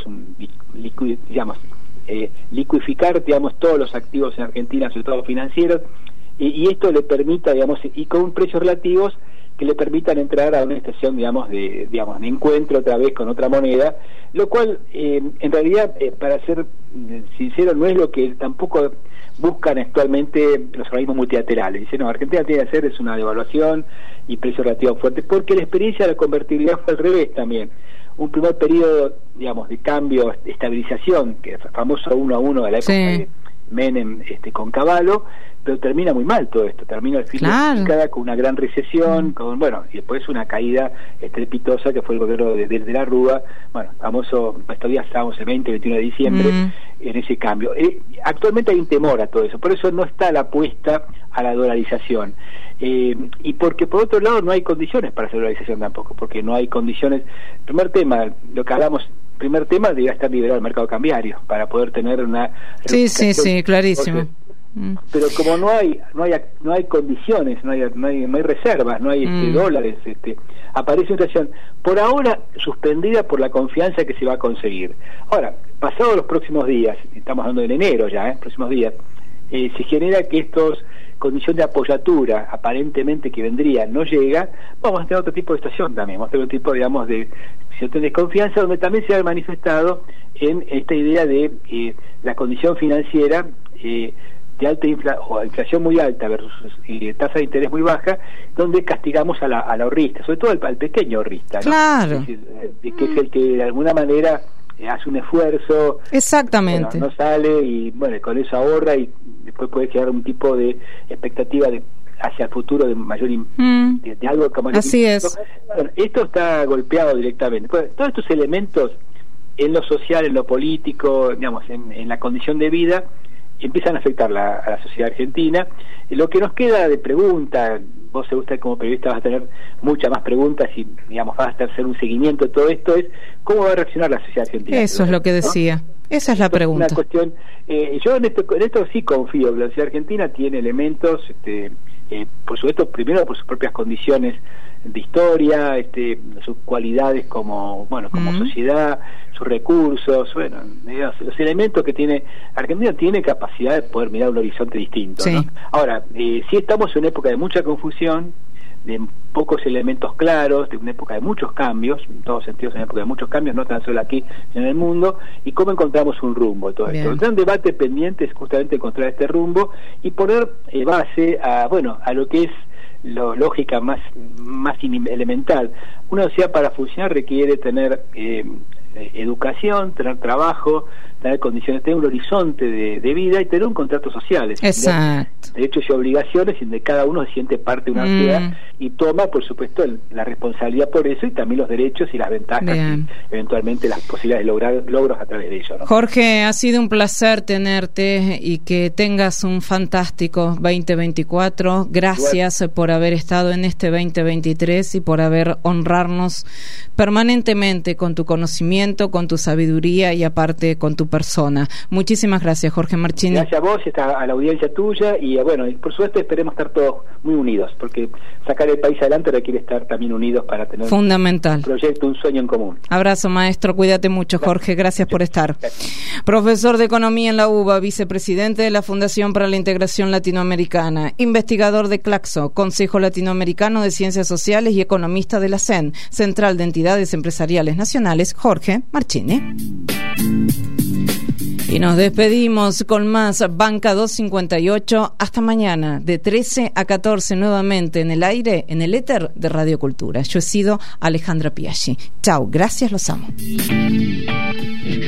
liquidificar, digamos, todos los activos en Argentina, sobre todo financieros, y esto le permita, digamos, y con precios relativos que le permitan entrar a una estación, de encuentro otra vez con otra moneda, lo cual, en realidad, para ser sincero, no es lo que tampoco buscan actualmente los organismos multilaterales. Dicen, no, Argentina tiene que hacer es una devaluación y precios relativos fuertes, porque la experiencia de la convertibilidad fue al revés también. un primer periodo, digamos, de cambio, de estabilización, que es el famoso 1-1 de la época de Menem con Cavallo, pero termina muy mal todo esto, termina el fin de la década con una gran recesión, y después una caída estrepitosa que fue el gobierno de la Rúa, famoso, todavía estábamos el 20-21 de diciembre en ese cambio. Actualmente hay un temor a todo eso, por eso no está la apuesta a la dolarización, y porque por otro lado no hay condiciones para hacer dolarización tampoco, porque no hay condiciones. Primer tema, lo que hablamos, debería estar liberado el mercado cambiario para poder tener una... Sí, clarísimo. Pero como no hay condiciones, no hay reservas, no hay dólares, aparece una situación por ahora suspendida por la confianza que se va a conseguir. Ahora, pasados los próximos días, estamos hablando de enero ya, próximos días, se genera que estos condición de apoyatura aparentemente que vendría no llega, vamos a tener otro tipo de situación también, vamos a tener otro tipo, digamos, de cierta desconfianza, donde también se ha manifestado en esta idea de la condición financiera de alta inflación muy alta versus tasa de interés muy baja, donde castigamos al ahorrista, sobre todo al pequeño ahorrista, ¿no? Claro. Es decir, que es el que de alguna manera hace un esfuerzo, exactamente, no sale y con eso ahorra y después puede quedar un tipo de expectativa hacia el futuro de mayor de algo como así es. Esto está golpeado directamente. Todos estos elementos en lo social, en lo político, digamos, en la condición de vida, empiezan a afectar a la sociedad argentina. Lo que nos queda de pregunta, vos seguro como periodista vas a tener muchas más preguntas y, digamos, vas a hacer un seguimiento de todo esto, es cómo va a reaccionar la sociedad argentina. Eso es lo que decía, ¿no? Esa es la pregunta. Una cuestión, yo en esto sí confío, que la sociedad argentina tiene elementos, por supuesto, primero por sus propias condiciones de historia, sus cualidades como sociedad, sus recursos, los elementos que tiene Argentina. Tiene capacidad de poder mirar un horizonte distinto, sí. ¿no? Ahora, sí estamos en una época de mucha confusión, de pocos elementos claros, de una época de muchos cambios, en todos sentidos, una época de muchos cambios, no tan solo aquí, sino en el mundo, y cómo encontramos un rumbo todo esto. El gran debate pendiente es justamente encontrar este rumbo y poner base a lo que es lógica más elemental. Una sociedad para funcionar requiere tener educación, tener trabajo, tener condiciones, tener un horizonte de vida y tener un contrato social. Exacto. Derechos y obligaciones, donde cada uno se siente parte de una sociedad y toma, por supuesto, la responsabilidad por eso, y también los derechos y las ventajas y eventualmente las posibilidades de lograr logros a través de ello, ¿no? Jorge, ha sido un placer tenerte y que tengas un fantástico 2024. Gracias por haber estado en este 2023 y por haber honrarnos permanentemente con tu conocimiento, con tu sabiduría y aparte con tu persona. Muchísimas gracias, Jorge Marchini. Gracias a vos y a la audiencia tuya, y y por suerte esperemos estar todos muy unidos, porque sacar el país adelante requiere estar también unidos para tener fundamental. Un proyecto, un sueño en común. Abrazo, maestro, cuídate mucho. Jorge, gracias por estar. Gracias. Profesor de Economía en la UBA, vicepresidente de la Fundación para la Integración Latinoamericana, investigador de CLACSO, Consejo Latinoamericano de Ciencias Sociales, y economista de la CEN, Central de Entidades Empresariales Nacionales, Jorge Marchini. Y nos despedimos con más Banca 258. Hasta mañana, de 13 a 14, nuevamente en el aire, en el éter de Radio Cultura. Yo he sido Alejandra Piaggi. Chao, gracias, los amo.